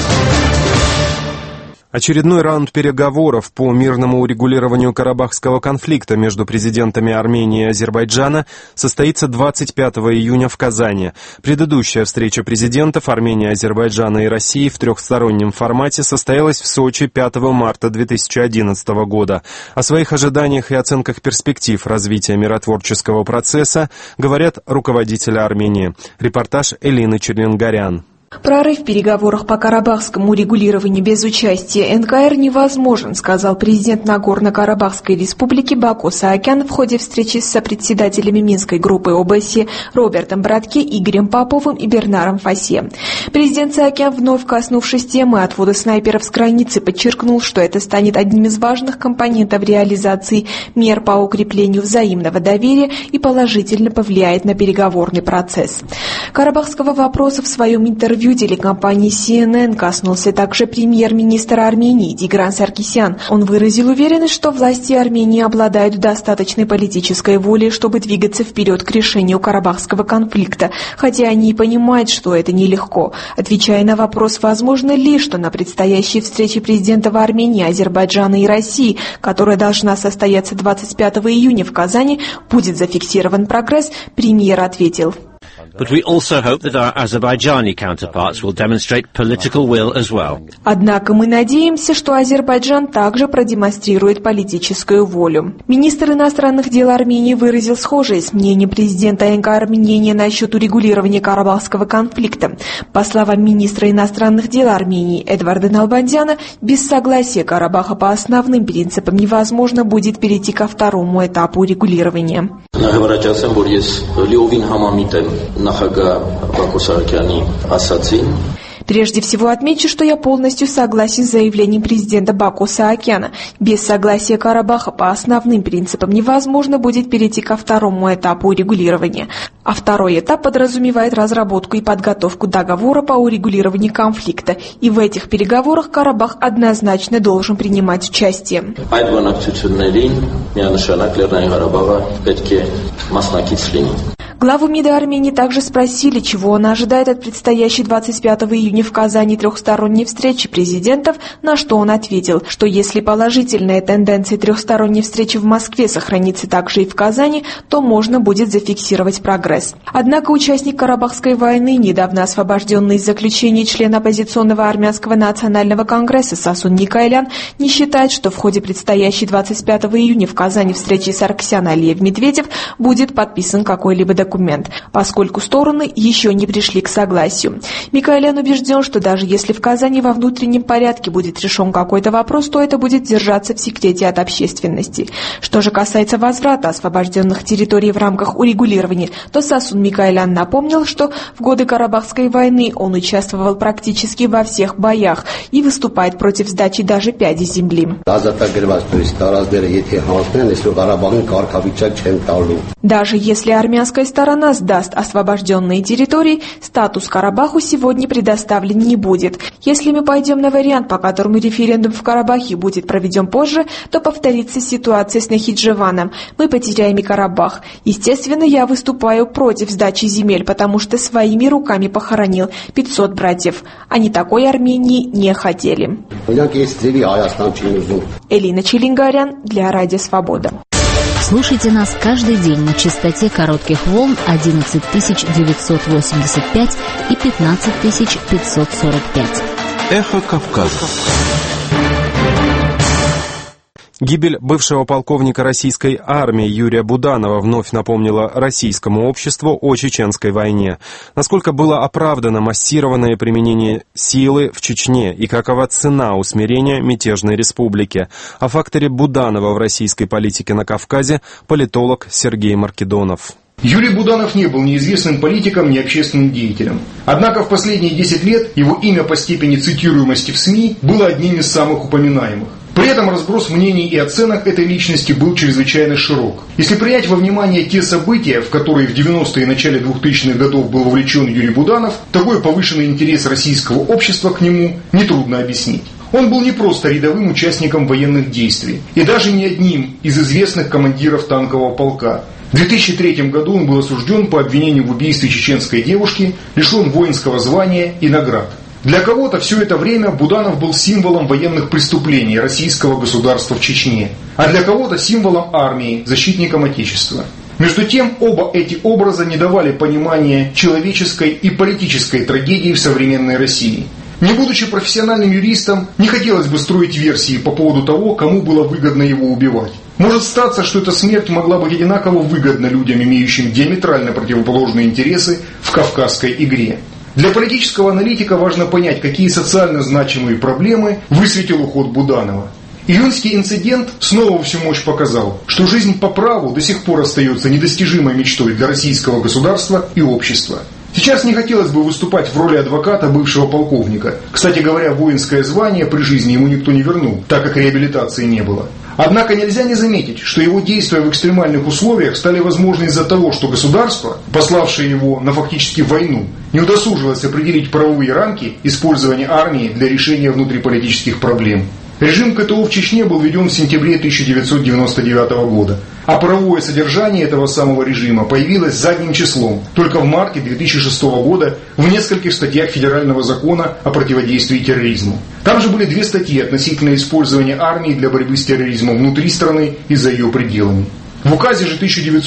Очередной раунд переговоров по мирному урегулированию карабахского конфликта между президентами Армении и Азербайджана состоится 25 июня в Казани. Предыдущая встреча президентов Армении, Азербайджана и России в трехстороннем формате состоялась в Сочи 5 марта 2011 года. О своих ожиданиях и оценках перспектив развития миротворческого процесса говорят руководители Армении. Репортаж Элины Черненгарян. Прорыв в переговорах по карабахскому урегулированию без участия НКР невозможен, сказал президент Нагорно-Карабахской республики Баку Саакян в ходе встречи с сопредседателями Минской группы ОБСЕ Робертом Братке, Игорем Поповым и Бернаром Фасе. Президент Саакян, вновь коснувшись темы отвода снайперов с границы, подчеркнул, что это станет одним из важных компонентов реализации мер по укреплению взаимного доверия и положительно повлияет на переговорный процесс. Карабахского вопроса в своем интервью телекомпании CNN коснулся также премьер-министр Армении Тигран Саркисян. Он выразил уверенность, что власти Армении обладают достаточной политической волей, чтобы двигаться вперед к решению карабахского конфликта, хотя они и понимают, что это нелегко. Отвечая на вопрос, возможно ли, что на предстоящей встрече президентов Армении, Азербайджана и России, которая должна состояться 25 июня в Казани, будет зафиксирован прогресс, премьер ответил: But we also hope that our Azerbaijani counterparts will demonstrate political will as well. Однако мы надеемся, что Азербайджан также продемонстрирует политическую волю. Министр иностранных дел Армении выразил схожее с мнением президента НКР мнение насчет урегулирования карабахского конфликта. По словам министра иностранных дел Армении Эдварда Налбандяна, без согласия Карабаха по основным принципам невозможно будет перейти ко второму этапу урегулирования. Прежде всего отмечу, что я полностью согласен с заявлением президента Баку Саакяна. Без согласия Карабаха по основным принципам невозможно будет перейти ко второму этапу урегулирования. А второй этап подразумевает разработку и подготовку договора по урегулированию конфликта. И в этих переговорах Карабах однозначно должен принимать участие. Главу МИДа Армении также спросили, чего он ожидает от предстоящей 25 июня в Казани трехсторонней встречи президентов, на что он ответил, что если положительная тенденция трехсторонней встречи в Москве сохранится также и в Казани, то можно будет зафиксировать прогресс. Однако участник Карабахской войны, недавно освобожденный из заключения член оппозиционного армянского национального конгресса Сасун Никайлян, не считает, что в ходе предстоящей 25 июня в Казани встречи Саркисян, Алиев, Медведев будет подписан какой-либо документ, поскольку стороны еще не пришли к согласию. Микаэлян убежден, что даже если в Казани во внутреннем порядке будет решен какой-то вопрос, то это будет держаться в секрете от общественности. Что же касается возврата освобожденных территорий в рамках урегулирования, то Сасун Микаэлян напомнил, что в годы Карабахской войны он участвовал практически во всех боях и выступает против сдачи даже пяди земли. Даже если армянская сторона сдаст освобожденные территории, статус Карабаху сегодня предоставлен не будет. Если мы пойдем на вариант, по которому референдум в Карабахе будет проведен позже, то повторится ситуация с Нахиджеваном. Мы потеряем и Карабах. Естественно, я выступаю против сдачи земель, потому что своими руками похоронил 500 братьев. Они такой Армении не хотели. Элина Челингарян для Радио Свобода. Слушайте нас каждый день на частоте коротких волн 11985 и 15545. Эхо Кавказа. Гибель бывшего полковника российской армии Юрия Буданова вновь напомнила российскому обществу о чеченской войне. Насколько было оправдано массированное применение силы в Чечне и какова цена усмирения мятежной республики. О факторе Буданова в российской политике на Кавказе политолог Сергей Маркедонов. Юрий Буданов не был ни известным политиком, ни общественным деятелем. Однако в последние 10 лет его имя по степени цитируемости в СМИ было одним из самых упоминаемых. При этом разброс мнений и оценок этой личности был чрезвычайно широк. Если принять во внимание те события, в которые в 90-е и начале 2000-х годов был вовлечен Юрий Буданов, такой повышенный интерес российского общества к нему нетрудно объяснить. Он был не просто рядовым участником военных действий, и даже не одним из известных командиров танкового полка. В 2003 году он был осужден по обвинению в убийстве чеченской девушки, лишен воинского звания и наград. Для кого-то все это время Буданов был символом военных преступлений российского государства в Чечне, а для кого-то символом армии, защитником Отечества. Между тем, оба эти образа не давали понимания человеческой и политической трагедии в современной России. Не будучи профессиональным юристом, не хотелось бы строить версии по поводу того, кому было выгодно его убивать. Может статься, что эта смерть могла быть одинаково выгодна людям, имеющим диаметрально противоположные интересы в кавказской игре. Для политического аналитика важно понять, какие социально значимые проблемы высветил уход Буданова. Июньский инцидент снова всю мощь показал, что жизнь по праву до сих пор остается недостижимой мечтой для российского государства и общества. Сейчас не хотелось бы выступать в роли адвоката бывшего полковника. Кстати говоря, воинское звание при жизни ему никто не вернул, так как реабилитации не было. Однако нельзя не заметить, что его действия в экстремальных условиях стали возможны из-за того, что государство, пославшее его на фактически войну, не удосужилось определить правовые рамки использования армии для решения внутриполитических проблем. Режим КТО в Чечне был введен в сентябре 1999 года, а правовое содержание этого самого режима появилось задним числом только в марте 2006 года в нескольких статьях Федерального закона о противодействии терроризму. Там же были 2 статьи относительно использования армии для борьбы с терроризмом внутри страны и за ее пределами. В указе же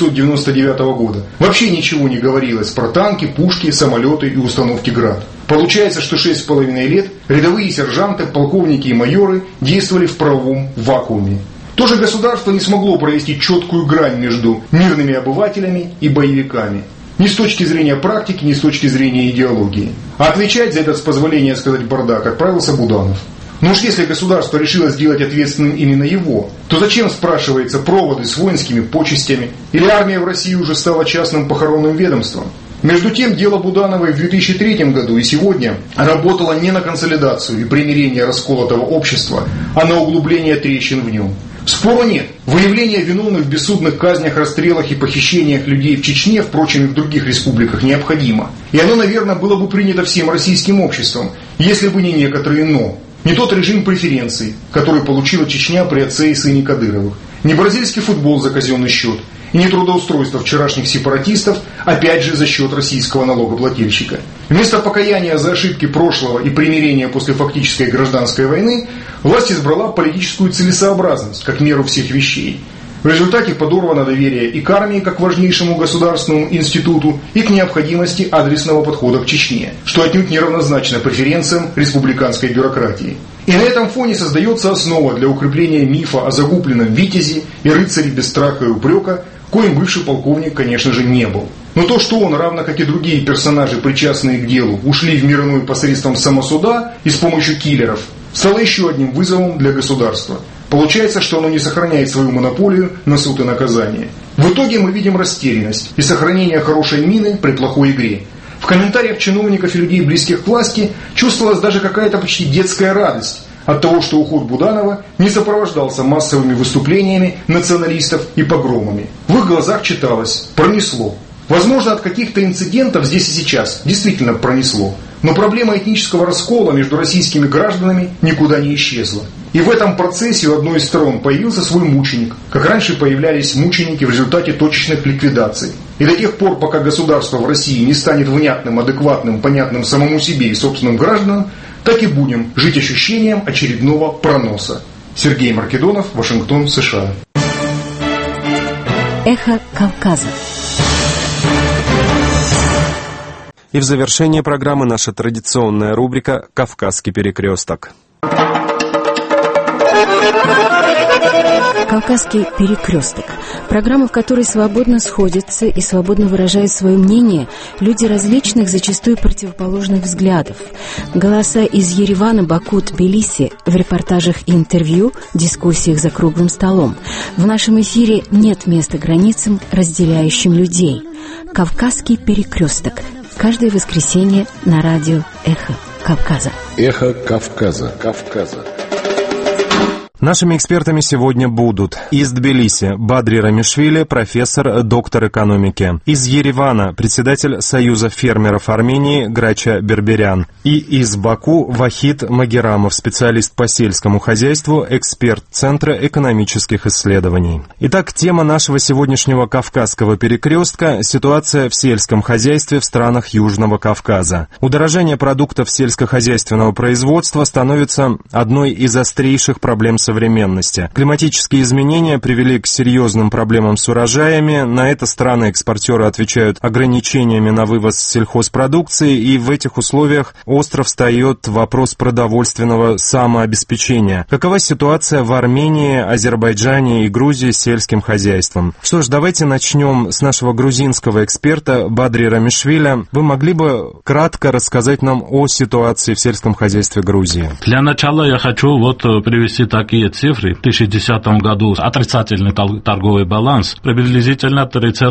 1999 года вообще ничего не говорилось про танки, пушки, самолеты и установки «Град». Получается, что 6,5 лет рядовые сержанты, полковники и майоры действовали в правовом вакууме. То же государство не смогло провести четкую грань между мирными обывателями и боевиками. Ни с точки зрения практики, ни с точки зрения идеологии. А отвечать за этот, с позволения сказать, бардак отправился Буданов. Но уж если государство решило сделать ответственным именно его, то зачем, спрашивается, проводы с воинскими почестями? Или армия в России уже стала частным похоронным ведомством? Между тем, дело Будановой в 2003 году и сегодня работало не на консолидацию и примирение расколотого общества, а на углубление трещин в нем. Спору нет. Выявление виновных в бессудных казнях, расстрелах и похищениях людей в Чечне, впрочем, и в других республиках, необходимо. И оно, наверное, было бы принято всем российским обществом, если бы не некоторые «но». Не тот режим преференций, который получила Чечня при отце и сыне Кадыровых, не бразильский футбол за казенный счет, и не трудоустройство вчерашних сепаратистов, опять же за счет российского налогоплательщика. Вместо покаяния за ошибки прошлого и примирения после фактической гражданской войны, власть избрала политическую целесообразность как меру всех вещей. В результате подорвано доверие и к армии, как важнейшему государственному институту, и к необходимости адресного подхода к Чечне, что отнюдь неравнозначно преференциям республиканской бюрократии. И на этом фоне создается основа для укрепления мифа о загубленном витязе и рыцаре без страха и упрека, коим бывший полковник, конечно же, не был. Но то, что он, равно как и другие персонажи, причастные к делу, ушли в мирную посредством самосуда и с помощью киллеров, стало еще одним вызовом для государства. Получается, что оно не сохраняет свою монополию на суд и наказание. В итоге мы видим растерянность и сохранение хорошей мины при плохой игре. В комментариях чиновников и людей, близких к власти, чувствовалась даже какая-то почти детская радость от того, что уход Буданова не сопровождался массовыми выступлениями националистов и погромами. В их глазах читалось «пронесло». Возможно, от каких-то инцидентов здесь и сейчас действительно пронесло. Но проблема этнического раскола между российскими гражданами никуда не исчезла. И в этом процессе у одной из сторон появился свой мученик, как раньше появлялись мученики в результате точечных ликвидаций. И до тех пор, пока государство в России не станет внятным, адекватным, понятным самому себе и собственным гражданам, так и будем жить ощущением очередного проноса. Сергей Маркедонов, Вашингтон, США. Эхо Кавказа. И в завершение программы наша традиционная рубрика «Кавказский перекресток». «Кавказский перекресток» – программа, в которой свободно сходятся и свободно выражают свое мнение люди различных, зачастую противоположных взглядов. Голоса из Еревана, Баку, Тбилиси в репортажах и интервью, дискуссиях за круглым столом. В нашем эфире нет места границам, разделяющим людей. «Кавказский перекресток» – каждое воскресенье на радио «Эхо Кавказа». «Эхо Кавказа». Кавказа. Нашими экспертами сегодня будут из Тбилиси Бадри Рамишвили, профессор, доктор экономики, из Еревана председатель Союза фермеров Армении Грача Берберян, и из Баку Вахид Магерамов, специалист по сельскому хозяйству, эксперт Центра экономических исследований. Итак, тема нашего сегодняшнего Кавказского перекрестка – ситуация в сельском хозяйстве в странах Южного Кавказа. Удорожание продуктов сельскохозяйственного производства становится одной из острейших проблем современности. Климатические изменения привели к серьезным проблемам с урожаями. На это страны-экспортеры отвечают ограничениями на вывоз сельхозпродукции, и в этих условиях остро встает вопрос продовольственного самообеспечения. Какова ситуация в Армении, Азербайджане и Грузии с сельским хозяйством? Что ж, давайте начнем с нашего грузинского эксперта Бадри Рамишвили. Вы могли бы кратко рассказать нам о ситуации в сельском хозяйстве Грузии? Для начала я хочу привести такие цифры. В 2010 году отрицательный торговый баланс приблизительно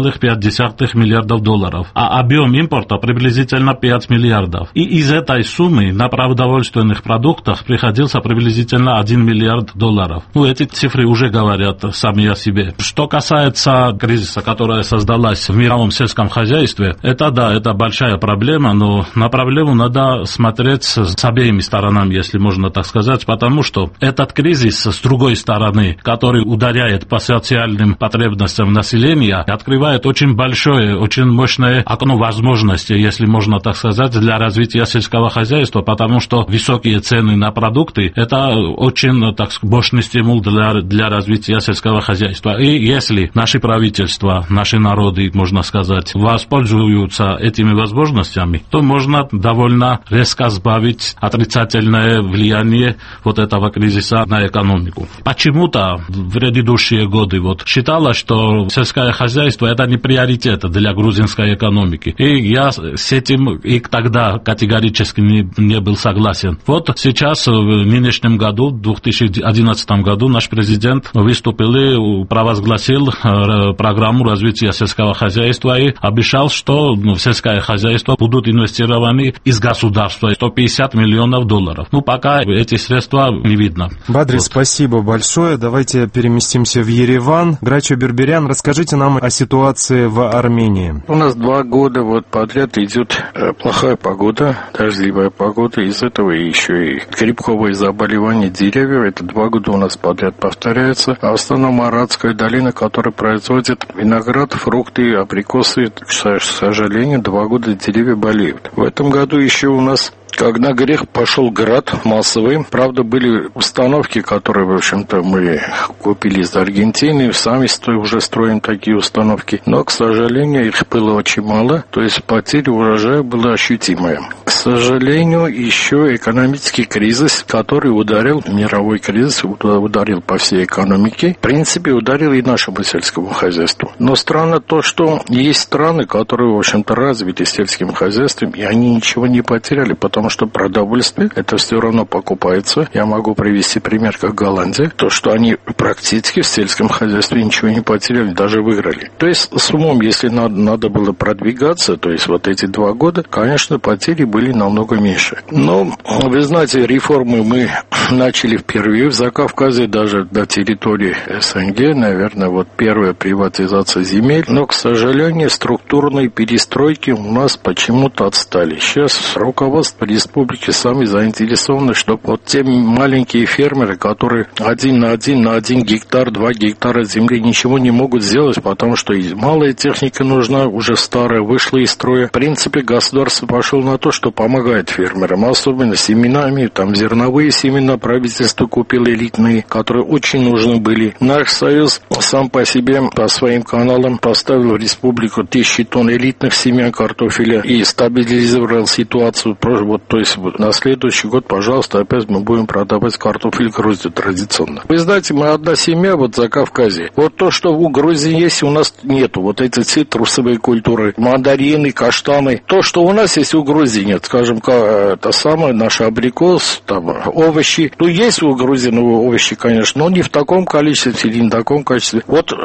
3,5 миллиардов долларов, а объем импорта приблизительно 5 миллиардов. И из этой суммы на продовольственных продуктах приходился приблизительно 1 миллиард долларов. Эти цифры уже говорят сами о себе. Что касается кризиса, которая создалась в мировом сельском хозяйстве, это большая проблема, но на проблему надо смотреть с обеими сторонами, если можно так сказать, потому что этот кризис, с другой стороны, который ударяет по социальным потребностям населения, открывает очень большое, очень мощное окно возможностей, если можно так сказать, для развития сельского хозяйства, потому что высокие цены на продукты – это очень мощный стимул для развития сельского хозяйства. И если наши правительства, наши народы, можно сказать, воспользуются этими возможностями, то можно довольно резко сбавить отрицательное влияние этого кризиса на экономику. Почему-то в предыдущие годы считалось, что сельское хозяйство – это не приоритет для грузинской экономики. И я с этим и тогда категорически не был согласен. Сейчас, в нынешнем году, в 2011 году, наш президент выступил и провозгласил программу развития сельского хозяйства и обещал, что в сельское хозяйство будут инвестированы из государства 150 миллионов долларов. Пока эти средства не видно. Бадри, спасибо большое. Давайте переместимся в Ереван. Грачо Берберян, расскажите нам о ситуации в Армении. У нас 2 года подряд идет плохая погода, дождливая погода. Из этого еще и грибковые заболевания деревьев. Это 2 года у нас подряд повторяется. А в основном Арадская долина, которая производит виноград, фрукты, абрикосы, к сожалению, 2 года деревья болеют. В этом году еще у нас, как на грех, пошел град массовый. Правда, были установки, которые, в общем-то, мы купили из Аргентины. Сами уже строим такие установки. Но, к сожалению, их было очень мало. То есть потеря урожая была ощутимая. К сожалению, еще экономический кризис, который ударил, мировой кризис, ударил по всей экономике. В принципе, ударил и нашему сельскому хозяйству. Но странно то, что есть страны, которые, в общем-то, развиты сельским хозяйством, и они ничего не потеряли, потому что продовольствие, это все равно покупается. Я могу привести пример, как Голландия. То, что они практически в сельском хозяйстве ничего не потеряли, даже выиграли. То есть, с умом, если надо было продвигаться, то есть, эти 2 года, конечно, потери были намного меньше. Но, вы знаете, реформы мы начали впервые в Закавказье, даже до территории СНГ, наверное, первая приватизация земель. Но, к сожалению, структурные перестройки у нас почему-то отстали. Сейчас руководство республики сами заинтересованы, чтобы те маленькие фермеры, которые 1 на 1 гектар, 2 гектара земли ничего не могут сделать, потому что малая техника нужна, уже старая, вышла из строя. В принципе, государство пошло на то, что помогает фермерам, особенно семенами, зерновые семена правительство купило элитные, которые очень нужны были. Наш союз сам по себе, по своим каналам поставил в республику 1000 тонн элитных семян картофеля и стабилизировал ситуацию. То есть на следующий год, пожалуйста, опять мы будем продавать картофель Грузию традиционно. Вы знаете, мы одна семья в Закавказье. То, что у Грузии есть, у нас нету. Эти цитрусовые культуры, мандарины, каштаны. То, что у нас есть, у Грузии нет. Скажем, это самое, наш абрикос, овощи. Есть у грузин овощи, конечно, но не в таком количестве или не в таком качестве.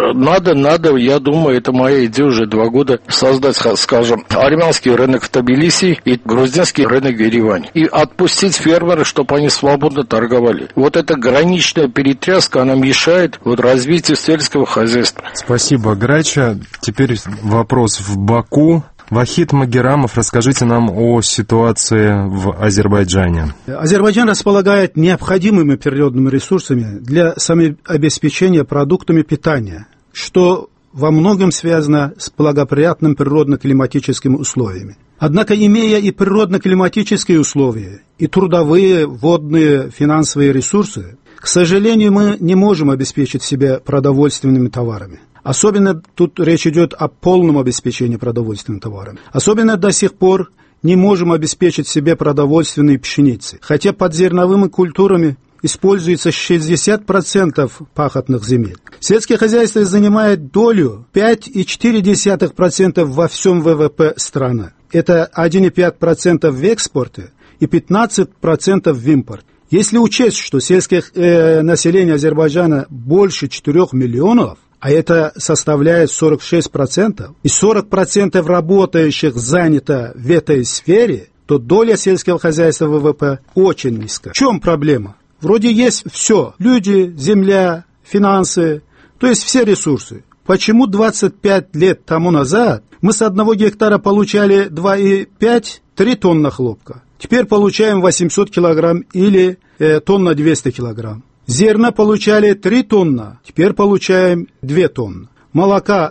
Надо, я думаю, это моя идея уже 2 года, создать, скажем, армянский рынок в Тбилиси и грузинский рынок в Ереване. И отпустить фермеров, чтобы они свободно торговали. Эта граничная перетряска, она мешает развитию сельского хозяйства. Спасибо, Грача. Теперь вопрос в Баку. Вахид Магерамов, расскажите нам о ситуации в Азербайджане. Азербайджан располагает необходимыми природными ресурсами для самообеспечения продуктами питания, что во многом связано с благоприятным природно-климатическими условиями. Однако, имея и природно-климатические условия, и трудовые, водные, финансовые ресурсы, К сожалению, мы не можем обеспечить себя продовольственными товарами. Особенно тут речь идет о полном обеспечении продовольственными товарами. Особенно до сих пор не можем обеспечить себе продовольственной пшеницей. Хотя под зерновыми культурами используется 60% пахотных земель. Сельское хозяйство занимает долю 5,4% во всем ВВП страны. Это 1,5% в экспорте и 15% в импорте. Если учесть, что сельское население Азербайджана больше 4 миллионов, а это составляет 46%, и 40% работающих занято в этой сфере, то доля сельского хозяйства в ВВП очень низкая. В чем проблема? Вроде есть все. Люди, земля, финансы, то есть все ресурсы. Почему 25 лет тому назад мы с 1 гектара получали 2,5-3 тонны хлопка? Теперь получаем 800 килограмм или тонна 200 килограмм. Зерна получали 3 тонны, теперь получаем 2 тонны. Молока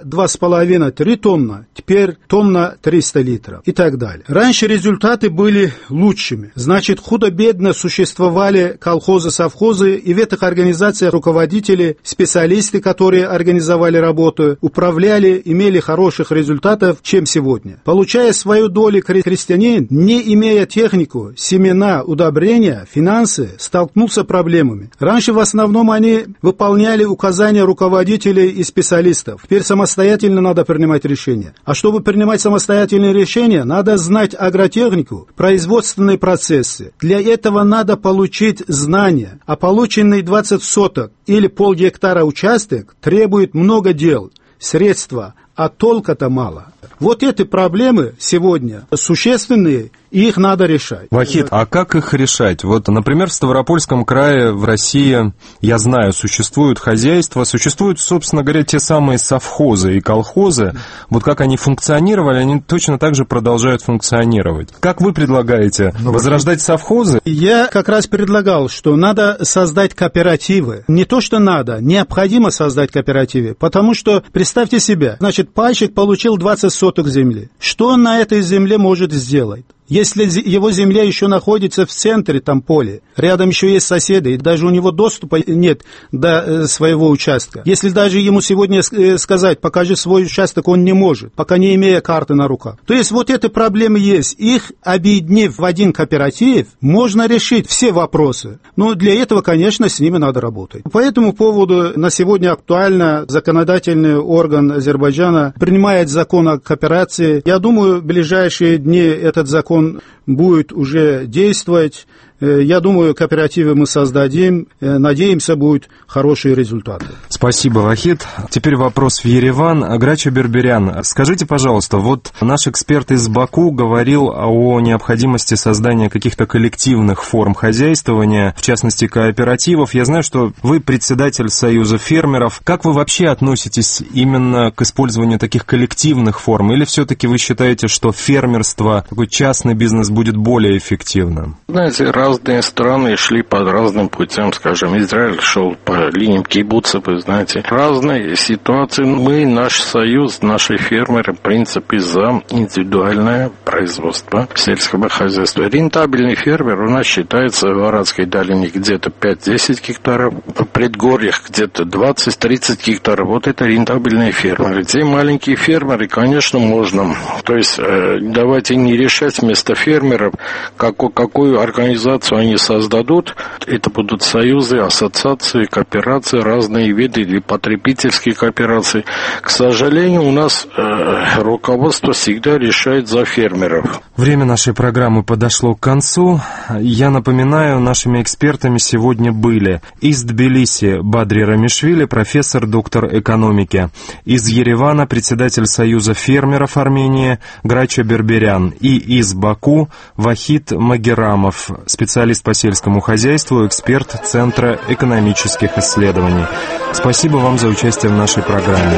2,5-3 тонны, теперь тонна 300 литров и так далее. Раньше результаты были лучшими. Значит, худо-бедно существовали колхозы, совхозы, и в этих организациях руководители, специалисты, которые организовали работу, управляли, имели хороших результатов, чем сегодня. Получая свою долю, крестьянин, не имея технику, семена, удобрения, финансы, столкнулся с проблемами. Раньше в основном они выполняли указания руководителей и специалистов. Теперь самостоятельно надо принимать решения. А чтобы принимать самостоятельные решения, надо знать агротехнику, производственные процессы. Для этого надо получить знания. А полученный 20 соток или полгектара участок требует много дел, средства, а толка-то мало. Вот эти проблемы сегодня существенные, и их надо решать. Вахид, а как их решать? Вот, например, в Ставропольском крае, в России, я знаю, существуют хозяйства, существуют, собственно говоря, те самые совхозы и колхозы. Вот как они функционировали, они точно так же продолжают функционировать. Как вы предлагаете? Возрождать совхозы? Я как раз предлагал, что надо создать кооперативы. Не то, что надо, необходимо создать кооперативы. Потому что, представьте себе, значит, пайщик получил 20 соток земли. Что он на этой земле может сделать? Если его земля еще находится в центре там поля, рядом еще есть соседи, и даже у него доступа нет до своего участка. Если даже ему сегодня сказать, покажи свой участок, он не может, пока не имея карты на руках. То есть вот эти проблемы есть. Их, объединив в один кооператив, можно решить все вопросы. Но для этого, конечно, с ними надо работать. По этому поводу на сегодня актуально законодательный орган Азербайджана принимает закон о кооперации. Я думаю, в ближайшие дни этот закон будет уже действовать. Я думаю, кооперативы мы создадим. Надеемся, будут хорошие результаты. Спасибо, Вахид. Теперь вопрос в Ереван. Грачо Берберян, скажите, пожалуйста, вот наш эксперт из Баку говорил о необходимости создания каких-то коллективных форм хозяйствования, в частности, кооперативов. Я знаю, что вы председатель Союза фермеров. Как вы вообще относитесь именно к использованию таких коллективных форм? Или все-таки вы считаете, что фермерство, такой частный бизнес будет более эффективным? Знаете, разные страны шли по разным путям, скажем, Израиль шел по линиям кибуцев, вы знаете, разные ситуации. Мы, наш союз, наши фермеры, в принципе, за индивидуальное производство сельского хозяйства. Рентабельный фермер у нас считается в Арадской долине где-то 5-10 гектаров, в предгорьях где-то 20-30 гектаров. Вот это рентабельные фермеры. Те маленькие фермеры, конечно, можно. То есть давайте не решать вместо фермеров, какую организацию они создадут. Это будут союзы, ассоциации, кооперации, разные виды или потребительские кооперации. К сожалению, у нас руководство всегда решает за фермеров. Время нашей программы подошло к концу. Я напоминаю, нашими экспертами сегодня были из Тбилиси Бадри Рамишвили, профессор, доктор экономики, из Еревана председатель Союза фермеров Армении Грачо Берберян и из Баку Вахид Магерамов, специалист по сельскому хозяйству, эксперт Центра экономических исследований. Спасибо вам за участие в нашей программе.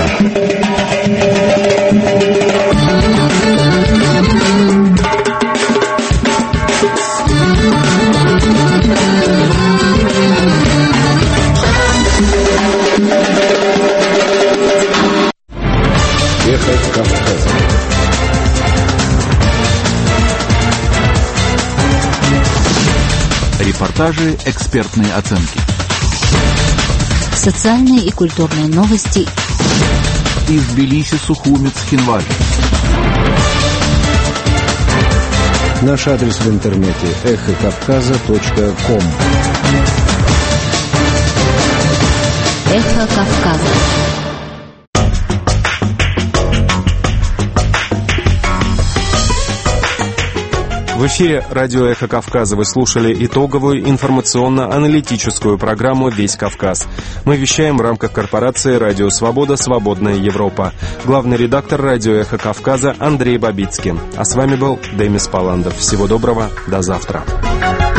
Репортажи, экспертные оценки. Социальные и культурные новости. Из Тбилиси, Сухуми, Цхинвали. Наш адрес в интернете эхокавказа.ком. Эхо Кавказа. В эфире радио «Эхо Кавказа» вы слушали итоговую информационно-аналитическую программу «Весь Кавказ». Мы вещаем в рамках корпорации «Радио Свобода. Свободная Европа». Главный редактор радио «Эхо Кавказа» Андрей Бабицкий. А с вами был Демис Паландов. Всего доброго, до завтра.